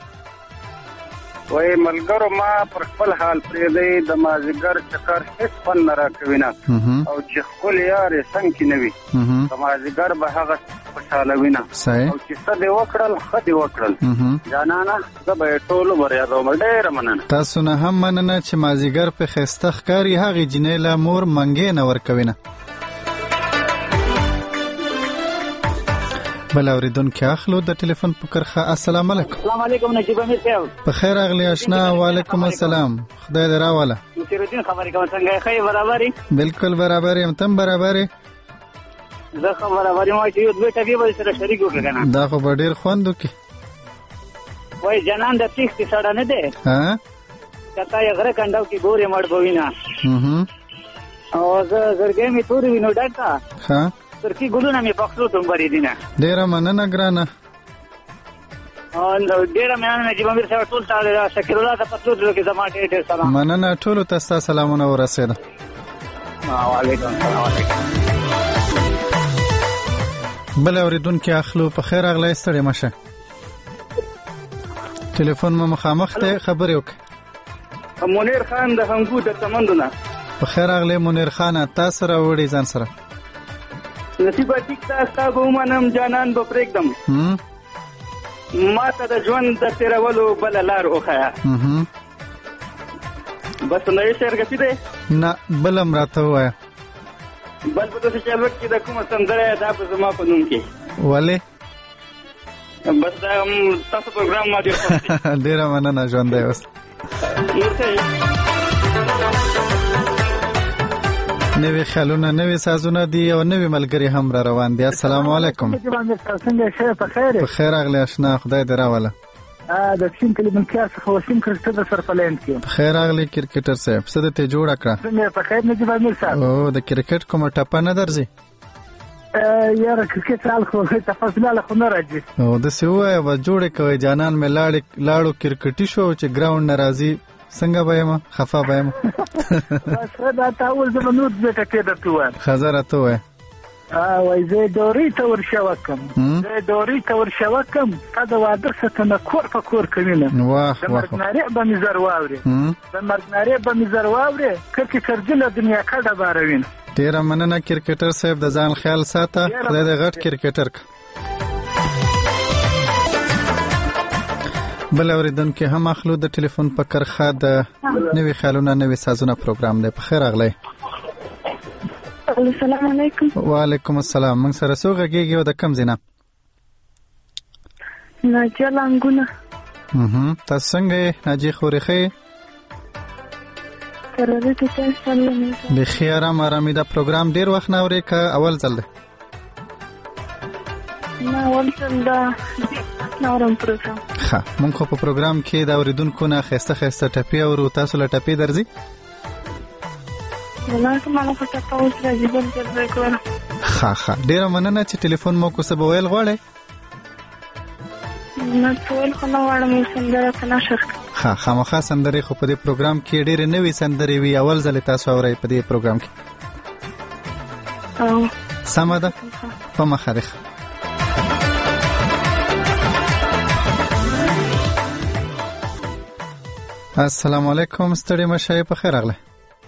Speaker 21: وای ملګرو ما پر خپل حال پرې دی د مازیګر چکر هیڅ فن نه راکوي نه او چې خپل یار څنګه کې نوي د مازیګر به هغه خوشاله وینا او چې څه دی وکړل خدي وکړل جانانا زه به ټول وريادوم ډېر مننه.
Speaker 9: تاسو نه هم مننه چې مازیګر په خسته ښکاری هغه جنیله مور منګې نه ورکوي نه. بل اوریدونکو اخلو د ټلیفون په کرخه. السلام علیکم.
Speaker 5: السلام علیکم نجیب امیر صاحب.
Speaker 9: په خیر اغلی آشنا. وعلیکم السلام. خدای دې راوله.
Speaker 5: نصیرالدین خبرې کوم څنګه خیر برابرې؟
Speaker 9: بالکل برابرې هم تم برابرې.
Speaker 5: زه خو برابرې ما چې یو دوه ټکی به سره شریک وکړم.
Speaker 9: دا خو ډیر خوند وکي.
Speaker 5: وای جنان د تیخ کی سړی نه دی.
Speaker 9: ها
Speaker 5: کته یې غره کنداو کې ګورې مړ بوینا. او زه زرګې می تورې وینو ډاکا.
Speaker 9: ها
Speaker 5: ترکی ګلونه می پخلو ته بری دینه.
Speaker 9: ډیر مننه ګرانه.
Speaker 5: او ډیر مننه نجیب امیر صاحب ټول ته شکر الله ته پتلو کې زما ډیر سلام.
Speaker 9: مننه ټول ته تاسو سلامونه ورسېده.
Speaker 5: وعلیکم السلام.
Speaker 9: بل اوریدونکو اخلو په خیر اغلی ستړي مشه. ټلیفون مو مخامخ ته خبرې وکړه.
Speaker 21: منیر خان د هنګو د تمندونه.
Speaker 9: په خیر اغلی منیر خان تاسو راوړی ځان سره.
Speaker 21: نصیب ټیک تاسو به ومنم جانان به پرېږدم. ما ته د ژوند د تیرولو بل لار وښیه.
Speaker 5: بس نوې شعر غسی دی
Speaker 9: نه بلم راته وایا
Speaker 5: بل په داسې چل وخت کې د کومه سندره دا په زما په نوم کې
Speaker 9: ولې
Speaker 5: بس دا تاسو پروګرام ما ډیر خوښ
Speaker 9: ډیره مننه ژوند دی اوس نوې خیالونه نوې سازونه دي او نوې ملګری هم را روان دي. السلام علیکم.
Speaker 6: څنګه شه په خیر؟
Speaker 9: په خیر اغلی آشنا خدای دې راوله.
Speaker 6: د سیم کلی منکیا څخه وسیم کرکټر د سرپلند کې.
Speaker 9: په خیر اغلی کرکټر صاحب څه دې جوړ کړه؟
Speaker 6: څنګه په خیر نجیب امیر صاحب؟
Speaker 9: او د کرکټ کومه ټاپه نه درځي؟
Speaker 6: یاره کرکټ حال خو تفاصیل خو نه راځي.
Speaker 9: او د څه وای و جوړ کوي جانان مې لاړو کرکټي شو چې ګراوند ناراضي څنګه بایم خفا بایم
Speaker 6: بس دا تاول زمونږ د کټې د توه
Speaker 9: خزر ته وای
Speaker 6: وای زه دوري ته ورشوکم دا واده ستنه کور په کور کوینه
Speaker 9: واه
Speaker 6: د مرګناري به مزر واوري کړکې کرجله دنیا کډه باروین.
Speaker 9: ډیر مننه کرکټر صاحب د ځان خیال ساته خدای دې غټ کرکټر بل اوریدونکو هم اخلو د ټلیفون په کرخه د نوې خیالونه نوې سازونه پروګرام دی. په خیر اغلی.
Speaker 11: السلام علیکم.
Speaker 9: وعلیکم السلام. موږ سره څو غږیږي او د کم ځای نه؟
Speaker 11: ناجیه لانګونه.
Speaker 9: تاسو څنګه یې ناجیه خورېښې؟ بیخي آرامي دا پروګرام ډیر وخت نه اورې که اول ځل دی؟
Speaker 11: نه اول ځل دا نورم پروګرام.
Speaker 9: ښه مونږ خو په پروګرام کې د اوریدونکو نه ښایسته ښایسته ټپې اورو. تاسو له ټپې درځي؟ ښه ډیره مننه چې ټلیفون مو کو څه به ویل غواړئ؟
Speaker 11: نه څه ویل خو نه غواړم سندره په نشر
Speaker 9: ښه خامخا سندرې خو په دې پروګرام کې ډېرې نوې سندرې وي اول ځل تاسو اورئ په دې پروګرام کې. سمه ده په مخه ده. السلام علیکم. ستړي مشه په خیر اغله.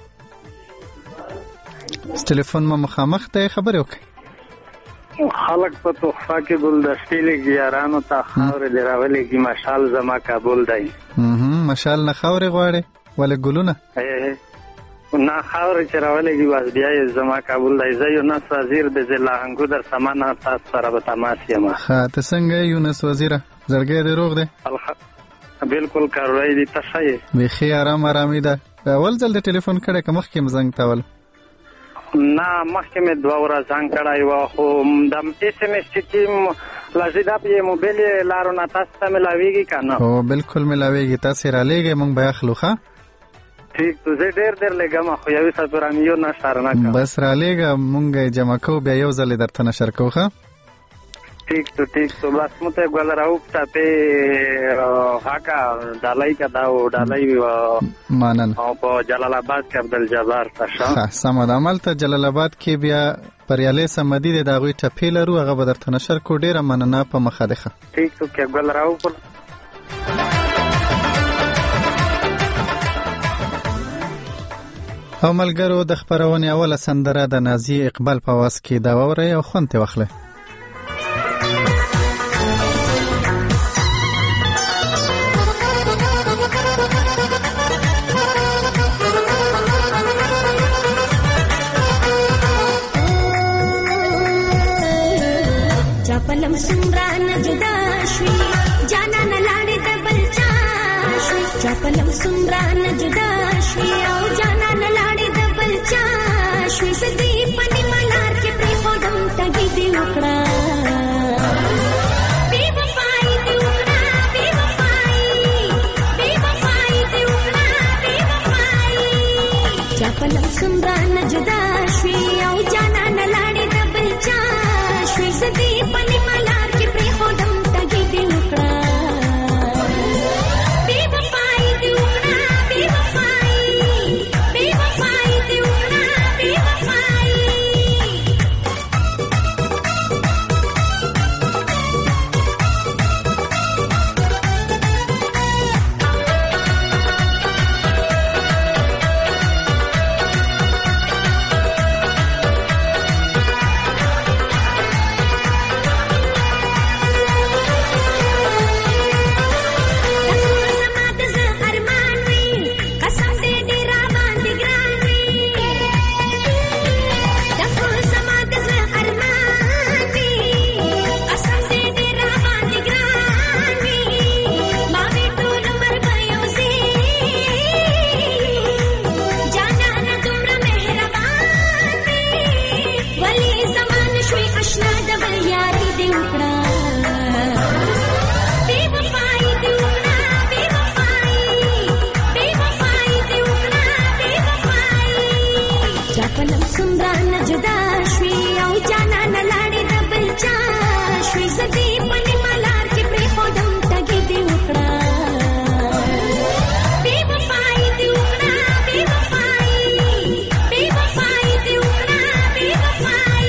Speaker 9: ټلیفون ما مخامخ ته خبرې وکړئ.
Speaker 5: خلق په تحفه کې ګلدستې لګي یارانو ته خاورې دی راولې کې مشال زما کابل دی.
Speaker 9: مشال نه خاورې غواړي ولې ګلونه؟
Speaker 5: نه خاورې چې راولې کې بس بیا یې زما کابل دی. زه یونس وزیر د ضلع انګودر سمانه تاسو سره به تماس یم.
Speaker 9: ښه ته څنګه یونس وزیره؟ زړګی دې روغ دی؟
Speaker 5: بالکل کاروړی دي. ته ښه یې؟
Speaker 9: بیخي آرامي ده. اول ځل د ټلیفون کړی که مخکې م زنګ تول؟
Speaker 5: نه مخکې مې 2 ورځې زنګ کړی و خو د اس ام اس چې لږه په موبایل لارو نه تاسو ته ملاویږي که نه؟
Speaker 9: هو بالکل ملاویږي. تاسې رالیږئ موږ به اخلو. ښه
Speaker 5: ټیک تو زه ډېر لګم خو یوې ساعت پورې مې یو نشر نه کوم.
Speaker 9: بس رالیږه موږ یې جمع کوو بیا یو ځل یې درته نشر کوو. ښه
Speaker 5: ٹھیک تو بس مته ګل راوخته په هاکا ډالای کا دا ډالای
Speaker 9: مانن
Speaker 5: او په جلال آباد کې عبد الجبار تاسو
Speaker 9: سم د عمل ته جلال آباد کې بیا پریاله سمدي د داغوي ټپې لرو هغه به درته نشر کو. ډیره مننه په مخادخه.
Speaker 5: ٹھیک تو کې ګل راوخته.
Speaker 9: او ملګرو د خبرونه اوله سندره د نازي اقبال په واس کې دا وره او خونته واخله.
Speaker 12: چپلم سمران جدا شوی جانا نلاړې د بلچا شوی چپلم سمران جدا شوی او جانا نلاړې د بلچا شوی سدي پني ملار کې پرې خودم تګي دی وکړه بي وفای دی وکړه چپلم سمران جدا شوی او جانا نلاړې د بلچا شوی سدي پني ملار کې پرې خودم تګي دی وکړه بي وفای دی وکړه بي وفای دی وکړه بي وفای. اشنا د بل یاري دې وکړه بے وفائی دې وکړه بے وفائی دې وکړه بے وفائی چا پلم سمرا نه جدا شوي او جانا نه لاړې د بل چا شوي زدي پنې ملار کې پرې خودم تګې دې وکړه بے وفائی دې وکړه بے وفائی دې وکړه بے وفائی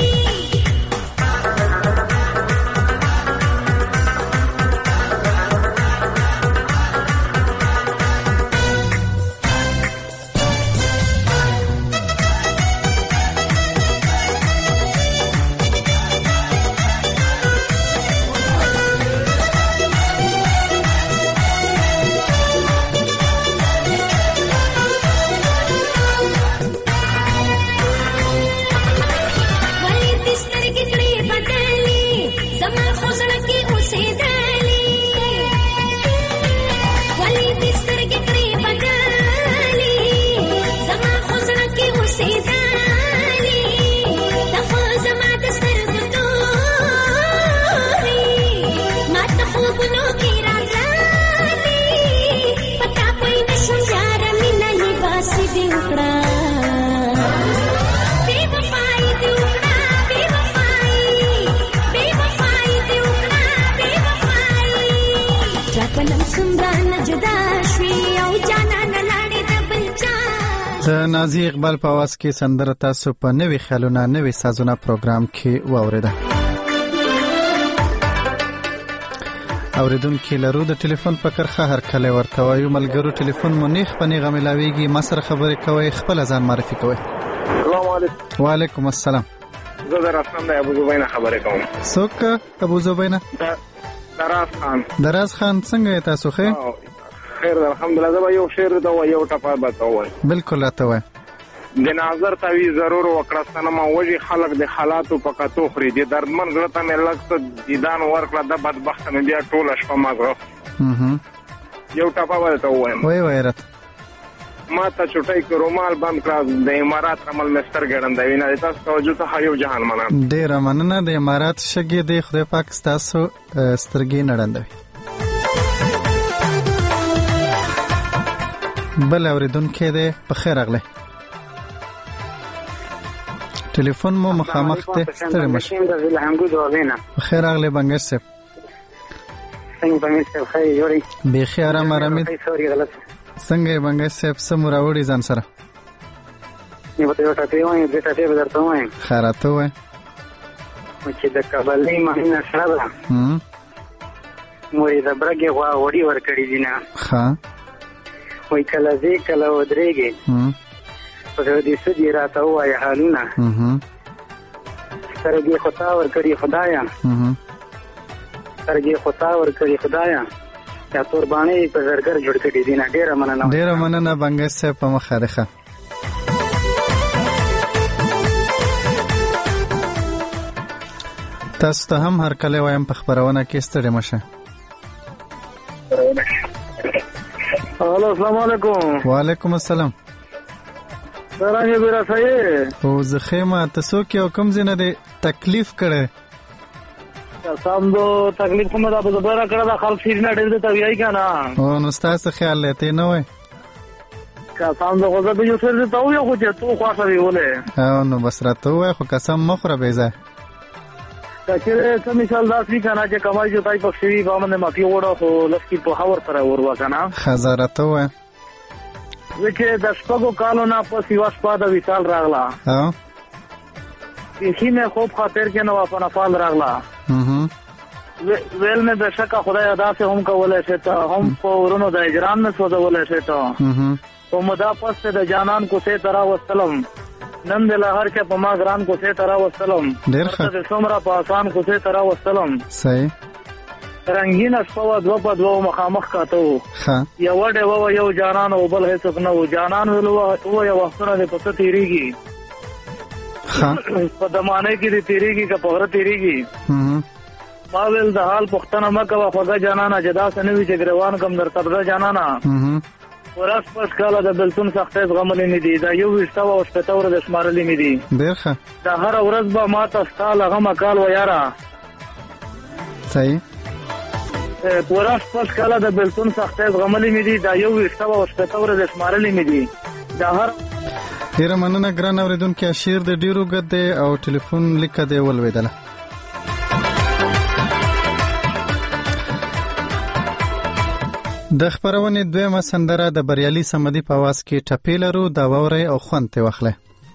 Speaker 9: نازي اقبال په आवाज کې سندره تاسو په نوې خیالونه نوې سازونه پروګرام کې واوریده. اوریدونکو لرو د ټلیفون په کرخه هر کله ورته وایو ملګرو ټلیفون مونیخ پنی غملاویږي ما سره خبرې کوي خپل ځان معرفي کوي.
Speaker 4: السلام علیکم.
Speaker 9: وعلیکم السلام.
Speaker 4: زه دراسم د ابو زبینه خبرې کوم.
Speaker 9: څوک ابو زبینه؟ دراز خان څنګه تاسو خیر؟
Speaker 4: خیر الحمدلله. زه یو شعر دا یو ټپه به تاوي.
Speaker 9: بالکل راته وای.
Speaker 4: د نظر توی ضرور وکړستنه ما وجه خلق د حالاتو په کتو خري دي دردمن غلطه مې لګت دیدان ورکړه د بدبخت مې بیا ټول شپه ما غو. یو ټپه به تاوي.
Speaker 9: وای رات.
Speaker 4: ما ته چټای کو رومال بند کړ د امارات عمل مستر ګړندوي وینا تاسو توجه ته یو جهان مننه.
Speaker 9: ډیر مننه د امارات شګې د خدای پاک تاسو سترګې نړندوي. بل اوریدونکو دې په خیر اغله. ټلیفون مو مخامخ ته ستړي مشه. په خیر اغله بنګش صاحب.
Speaker 5: څنګه بنګش صاحب خیر جوړی؟
Speaker 9: به خیر آرامه. څنګه بنګش صاحب سم راوړي ځان سره؟
Speaker 5: یو ته ټاټي وای د ټاټي به درته وای.
Speaker 9: خیراته وای.
Speaker 5: چې د کابلې مهینه سره ده. مورې د برګي غوا وړي ور کړی دي نه.
Speaker 9: ها.
Speaker 5: وای کله دې کله ودرېږي. په دې سدي راته وای حالونه. سرګي خطا ور کړی خدایا. سرګي خطا ور کړی خدایا. یا قرباني په زرګر جوړ کړی دي نه. ډیره مننه.
Speaker 9: ډیره مننه بنګش صاحب په مخارخه. تاسو ته هم هر کله وایم په خبرونه کې ستړي مشه.
Speaker 21: الو السلام علیکم.
Speaker 9: وعلیکم السلام.
Speaker 21: څنګه بیره صحیح
Speaker 9: او زخیمه تاسو کې حکم زنه دي تکلیف کړي.
Speaker 21: سم دو تکلیف کومه دا په زبره کړه دا خلک سیر نه ډېر ته ویای کنه.
Speaker 9: او نو تاسو خیال لته نه وای.
Speaker 21: کا سم دو غوځه یو سر ته یو خو چې تو خاصه ویولې.
Speaker 9: او نو بس راته وای خو قسم مخره بیزه.
Speaker 21: چې څه مثال دا سړي کنه چې کمای جو تای په شری باندې مافي وړو خو لسکی په هاور سره ور وکنه.
Speaker 9: خزارته وای.
Speaker 21: چې د شپږو کالو نه پس یو شپه د وصال راغلا.
Speaker 9: ها.
Speaker 21: یې نه خوب خاطر کې نو په نفال راغلا. ویل مې د شکه خدای ادا سے هم کولای شي ته هم پورونو د اجرام نه سوځولای شي ته. په مدا پس د جانان کو سے ترا وسلم نن د لهر کې په ما ګران کو سے ترا وسلم.
Speaker 9: ډیر ښه.
Speaker 21: د څومره په آسان کو سے ترا وسلم.
Speaker 9: صحیح.
Speaker 21: رنگین شپه دو په دو مخامخ کاته.
Speaker 9: ها.
Speaker 21: یو وړه و یو جانان او بل هیڅ نه و. جانان ولو او یو وختونه د پته تیریږي.
Speaker 9: ها.
Speaker 21: په دمانه کې د تیریږي که په غره تیریږي. ما ویل د حال پښتنه مکه خدای جانانا جدا سنوي چې ګروان کم در تبدا جانانا.
Speaker 6: ورځ پس کاله د بلتون سختۍ زغملې مې دي دا 27 ورځې شمارلې مې دي
Speaker 9: ډېر ښه
Speaker 6: دا هر ورځ به ماته ستا له غمه کال و یاره
Speaker 9: صحیح
Speaker 6: ورځ پس کاله د بلتون سختۍ زغملې مې دي دا 27 ورځې شمارلې مې دي دا هر
Speaker 9: ډېره مننه ګران اورېدونکي شعر د ډېرو ګد دی او ټلیفون لیکه دی ولوېدله د خبرونې دویمه سندره د بریالي صمدي په आवाज کې ټپې لرو دا واورئ او خوند ترې واخلئ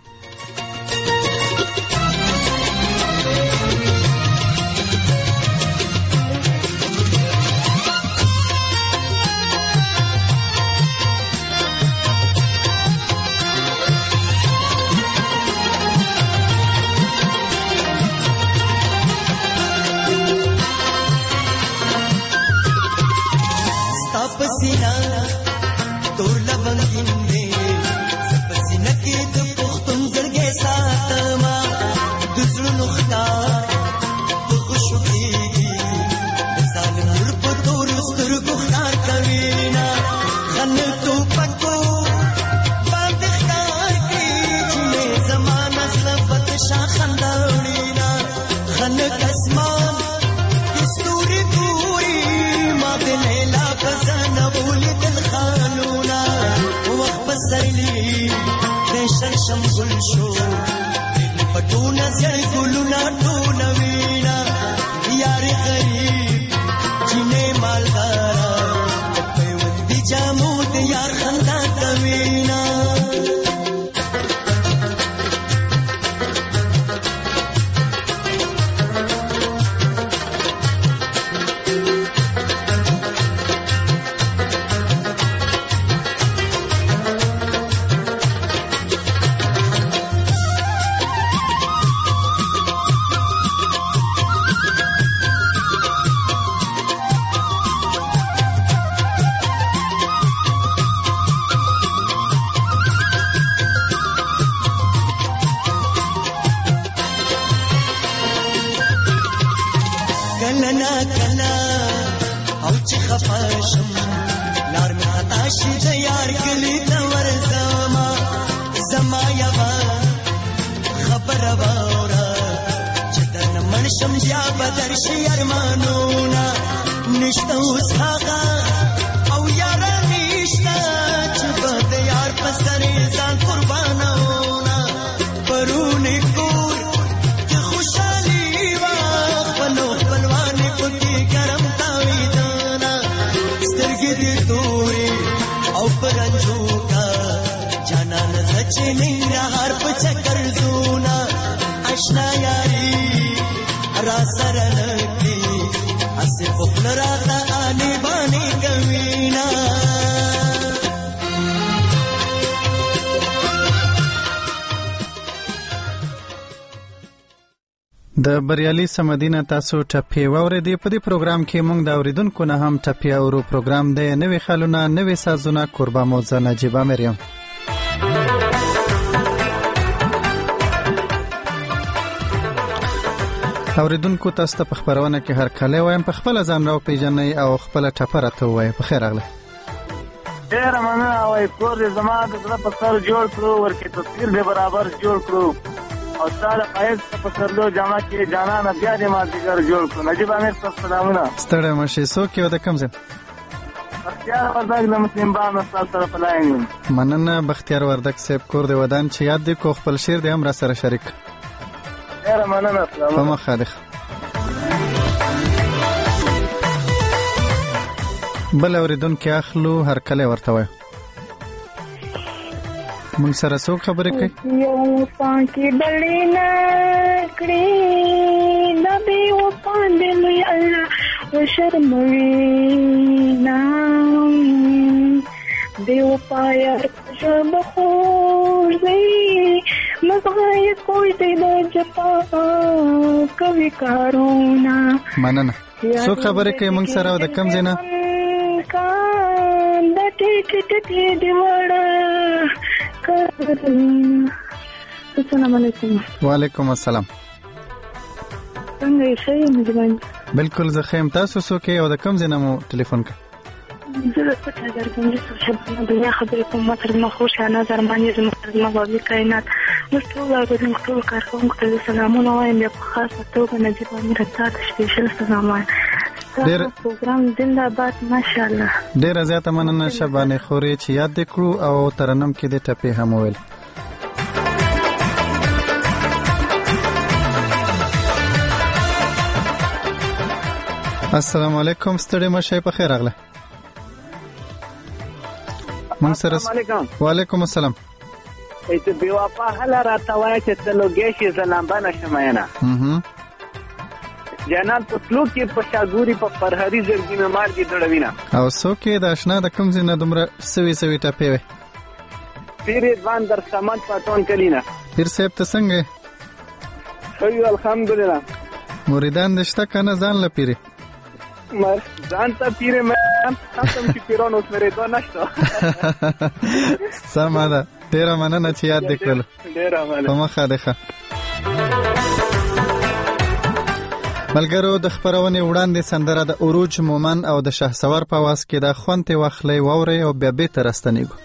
Speaker 9: د بریالي صمدینه تاسو ټپې واورېدې په دې پروګرام کې موږ د اوریدونکو نه هم ټپې اورو پروګرام دی نوې خیالونه نوې سازونه قربا موزه نجیبه مریم اوریدونکو تاسو ته په خبرونه کې هر کله وایم په خپل ځان راو پیژنئ او خپل ټپه راته ووایئ په خیر راغلی
Speaker 6: ډېره مننه وایي کور دې زما د زړه په سر جوړ کړو ورکې تصویر دې برابر جوړ کړو او ستا د ښایست په پسرلو جامه کې جانانه بیا دې مازدیګر جوړ کړو نجیب امیر ستاسو سلامونه
Speaker 9: ستړی مه شئ څوک یو د کوم ځای
Speaker 6: بختیار وردګ د مسلم بانو ستاسو سره په لاین یم
Speaker 9: مننه بختیار وردګ صاحب کور دې ودان چې یاد دې کو خپل شعر دې هم را سره شریک
Speaker 6: ډېره مننه
Speaker 9: په مخه دې بل اوریدونکي اخلو هر کله ورته وایو مونږ سره څوک خبرې کوي
Speaker 11: یو پاکي بلې نکړې د بې وفا دې لوی الله وشرموي نام بې وفا یار ژب خوږوي مزغه کوئی دې د جفا کوي کارونه
Speaker 9: مننه څوک خبرې کوي مونږ سره د کوم ځای نه
Speaker 11: د ټیټ دې وړه السلام علیکم
Speaker 9: وعلیکم السلام
Speaker 11: څنګه یې شئ مجبان
Speaker 9: بالکل زه خیم تاسو څوک او د کوم ځای نه مو ټلیفون کوي
Speaker 11: زه د 7500 شبانه دنیا خبرې کوم مطلب مخوش انا زرمانی زما مغوی کائنات مستولا د ټول کارکونکو ته سلامونه وایم په خاصه توګه نجیب امیر ته سپیشل سلامونه ډېر پروګرام زنده‌باد ماشاءالله.
Speaker 9: ډېر زیاته مننه شبانه خوري چې یاد کړو او ترنم کې د ټپې هم ویل. السلام علیکم ستړي مشه په خیر راغله. مونږ سره
Speaker 10: السلام علیکم.
Speaker 9: وعلیکم السلام.
Speaker 10: ایت بیوافا هلا راتوای چې تلوګېشي زلامبا نشماینا جنان په تلو کې په شاګوري په فرهري زرګي مار دي دړوینا
Speaker 9: او څوک د آشنا د کوم ځای نه دومره سوي ټپې وي.
Speaker 10: پیر ځوان در سامان پاتون کلینا.
Speaker 9: پیر صاحب ته څنګه؟
Speaker 10: خو الحمدلله.
Speaker 9: مریدان دشته کنه ځان لپیری
Speaker 10: ځان ته پیره مې تاسو چې پیرانو سره دا نشته.
Speaker 9: سمه ده. ډېره مننه چې یاد کړل.
Speaker 10: ډېره مننه.
Speaker 9: په مخه ده. ملګرو د خبرونه وړاندې سندره د اوروج مومن او د شهسوار په واس کې د خوانته وخلې ووري او بیا به ترستنیګو.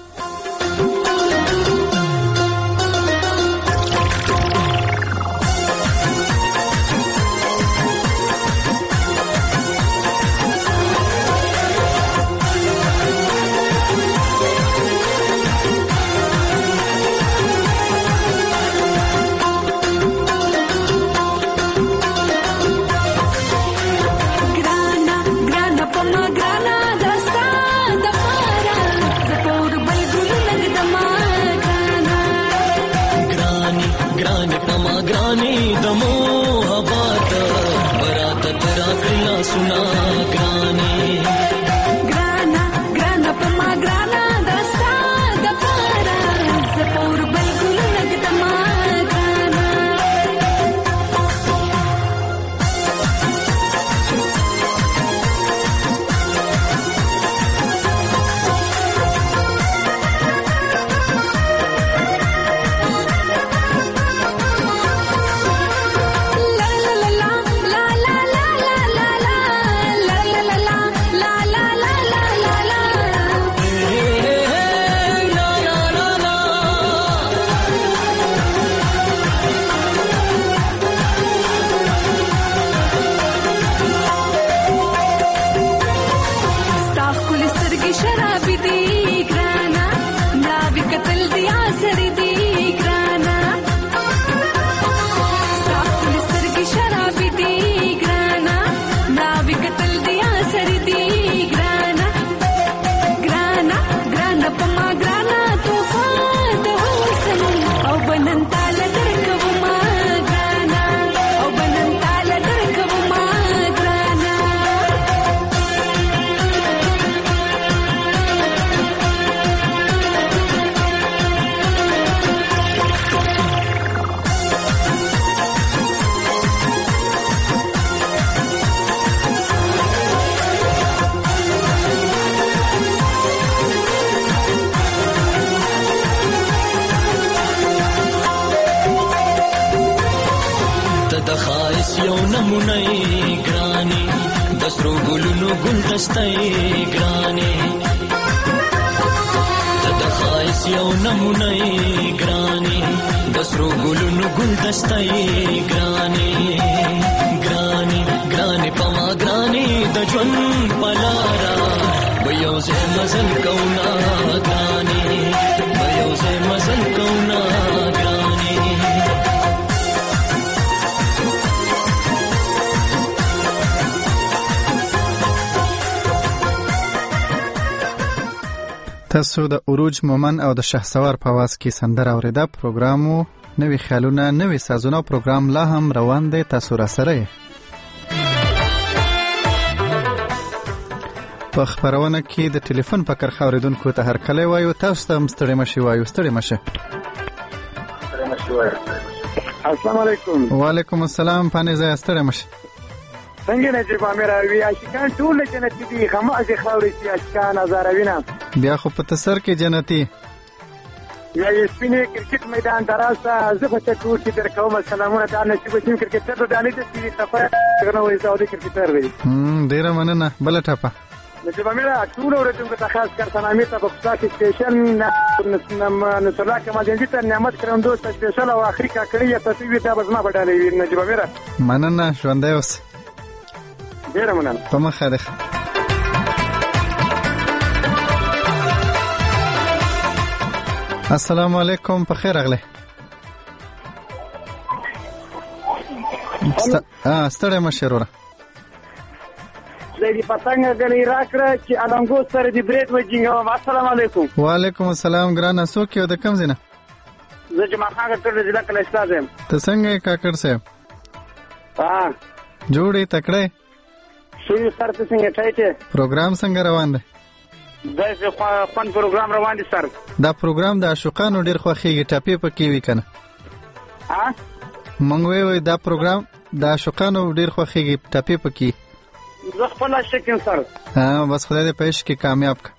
Speaker 9: تاسو د اوروج مومن او د شهسوار په واس کې سندره اوریده. پروګرامو نوې خیالونه نوې سازونه پروګرام لا هم روان دی. تاسو را سره په خبرونه کې د ټلیفون په کار خوریدونکو ته هر کله وایو تاسو ته مستړی مشي وایو. ستړی مشه.
Speaker 10: السلام علیکم.
Speaker 9: وعلیکم السلام. پانه زه ستړی مشه.
Speaker 10: څنګه نجیب امیر اوی اشکان ټول جنتی دي خمه از خوري چې اشکان ازاروینه
Speaker 9: بیا خو په تسر کې جنتی
Speaker 10: یا سپینې کرکټ میدان دراسه زه په ټول کې در کوم سلامونه ته نصیب شي کرکټر د دانې د سفر څنګه وې سعودي کرکټر وي.
Speaker 9: ډیره مننه. بل ټاپه
Speaker 10: نجيب اميره ټول ورته ته خاص کار سلامي ته په خصوصي سټیشن نصر الله کمال جنجي ته نعمت کرم دوست سپیشل او اخري کا کړی ته تی ته بزما پټاله وی نجيب اميره
Speaker 9: مننه ژوندۍ اوس
Speaker 10: ډیر مننه
Speaker 9: په مخه ده. السلام علیکم په خیر اغله ستړی مشروره
Speaker 10: زه دې پتنګ غلي راکړه چې الانګو سره دې بریډ وجینګم. السلام علیکم.
Speaker 9: وعلیکم السلام ګرانه څوک یو د کوم ځای نه؟
Speaker 10: زه جمعه خان کړه ضلع کله استاد یم.
Speaker 9: ته څنګه کاکړ صاحب؟ جوړې تکړه
Speaker 10: شي سره څنګه ټایټه
Speaker 9: پروګرام څنګه روان دی؟
Speaker 10: دا خپل پروګرام روان دي سر.
Speaker 9: دا پروګرام د عاشقانو ډیر خوښیږي ټاپې پکې وی کنه؟ مونږ وی دا پروګرام د عاشقانو ډیر خوښیږي ټاپې پکې.
Speaker 10: زه خپل عاشق سر.
Speaker 9: بس خدای دې پېښ کې کامیاب ک.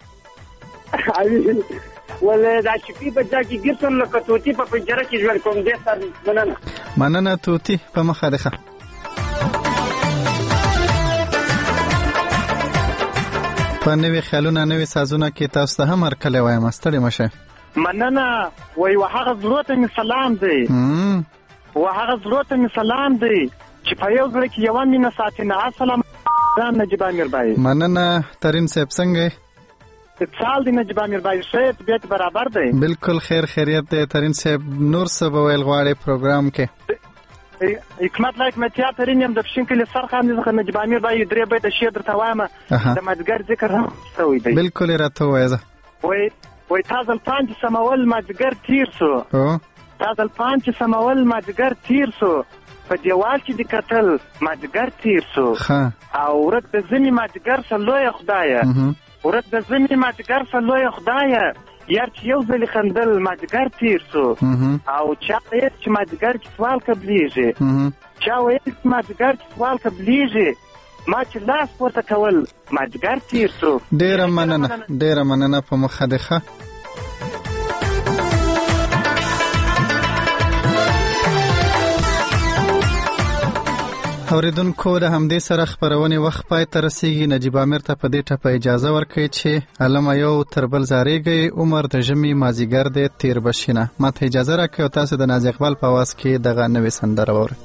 Speaker 10: ولې دا چې په ځکه کې ګرځم لکه توتی په پنجره کې ژوند کوم دې سر
Speaker 9: مننه توتی په مخه ده. په نوې خیالونه نوې سازونه کې تاسو ته هم هرکلی وایم ستړي مشه.
Speaker 10: مننه وای وهغه ضرورت می سلام دی وهغه ضرورت می سلام دی چې په یو ځل کې یو مینه ساتنه. السلام علیکم نجیب امیر بھائی.
Speaker 9: مننه ترین صاحب څنګه
Speaker 10: اتصال دی نجیب امیر بھائی شه طبیعت برابر دی؟
Speaker 9: بالکل خیر خیریت دی ترین صاحب. نور څه ویل غواړي پروګرام کې؟
Speaker 10: حکمت لایک متیا ترین یم د فشن کلی سرخان څخه نجیب امیر بھائی درې بیت شی درته وایم د مدګر ذکر هم سوی دی.
Speaker 9: بالکل راته وایزه
Speaker 10: وای تازه پنځ سمول مدګر تیر سو تازه پنځ سمول مدګر تیر سو په دیوال کې د قتل مدګر تیر سو او ورته د زمي مدګر سره لوی خدایا ورته د زمي مدګر سره لوی خدایا یار چې یو ځل خندل مدګر تیر سو او چا چې مدګر کې سوال قبليږي چا وایي چې مدګر کې سوال قبليږي ما چې لاس پورته کول مدګر تیر سو.
Speaker 9: ډیره مننه په مخه ده. اوریدونکو د همدې سره خبرونه وخت پای ته رسیږي. نجیب امیر ته په دې ټپه اجازه ورکړئ چې علم یو تر بل زاریږي عمر د ژمي مازیګر د تیر بشینه. ماته اجازه راکړئ او تاسو د ناز اقبال په आवाज کې دغه نوې سندره واورئ.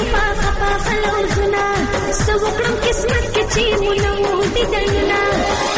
Speaker 12: وکړم قسمت کې چې مونږ دې دلنا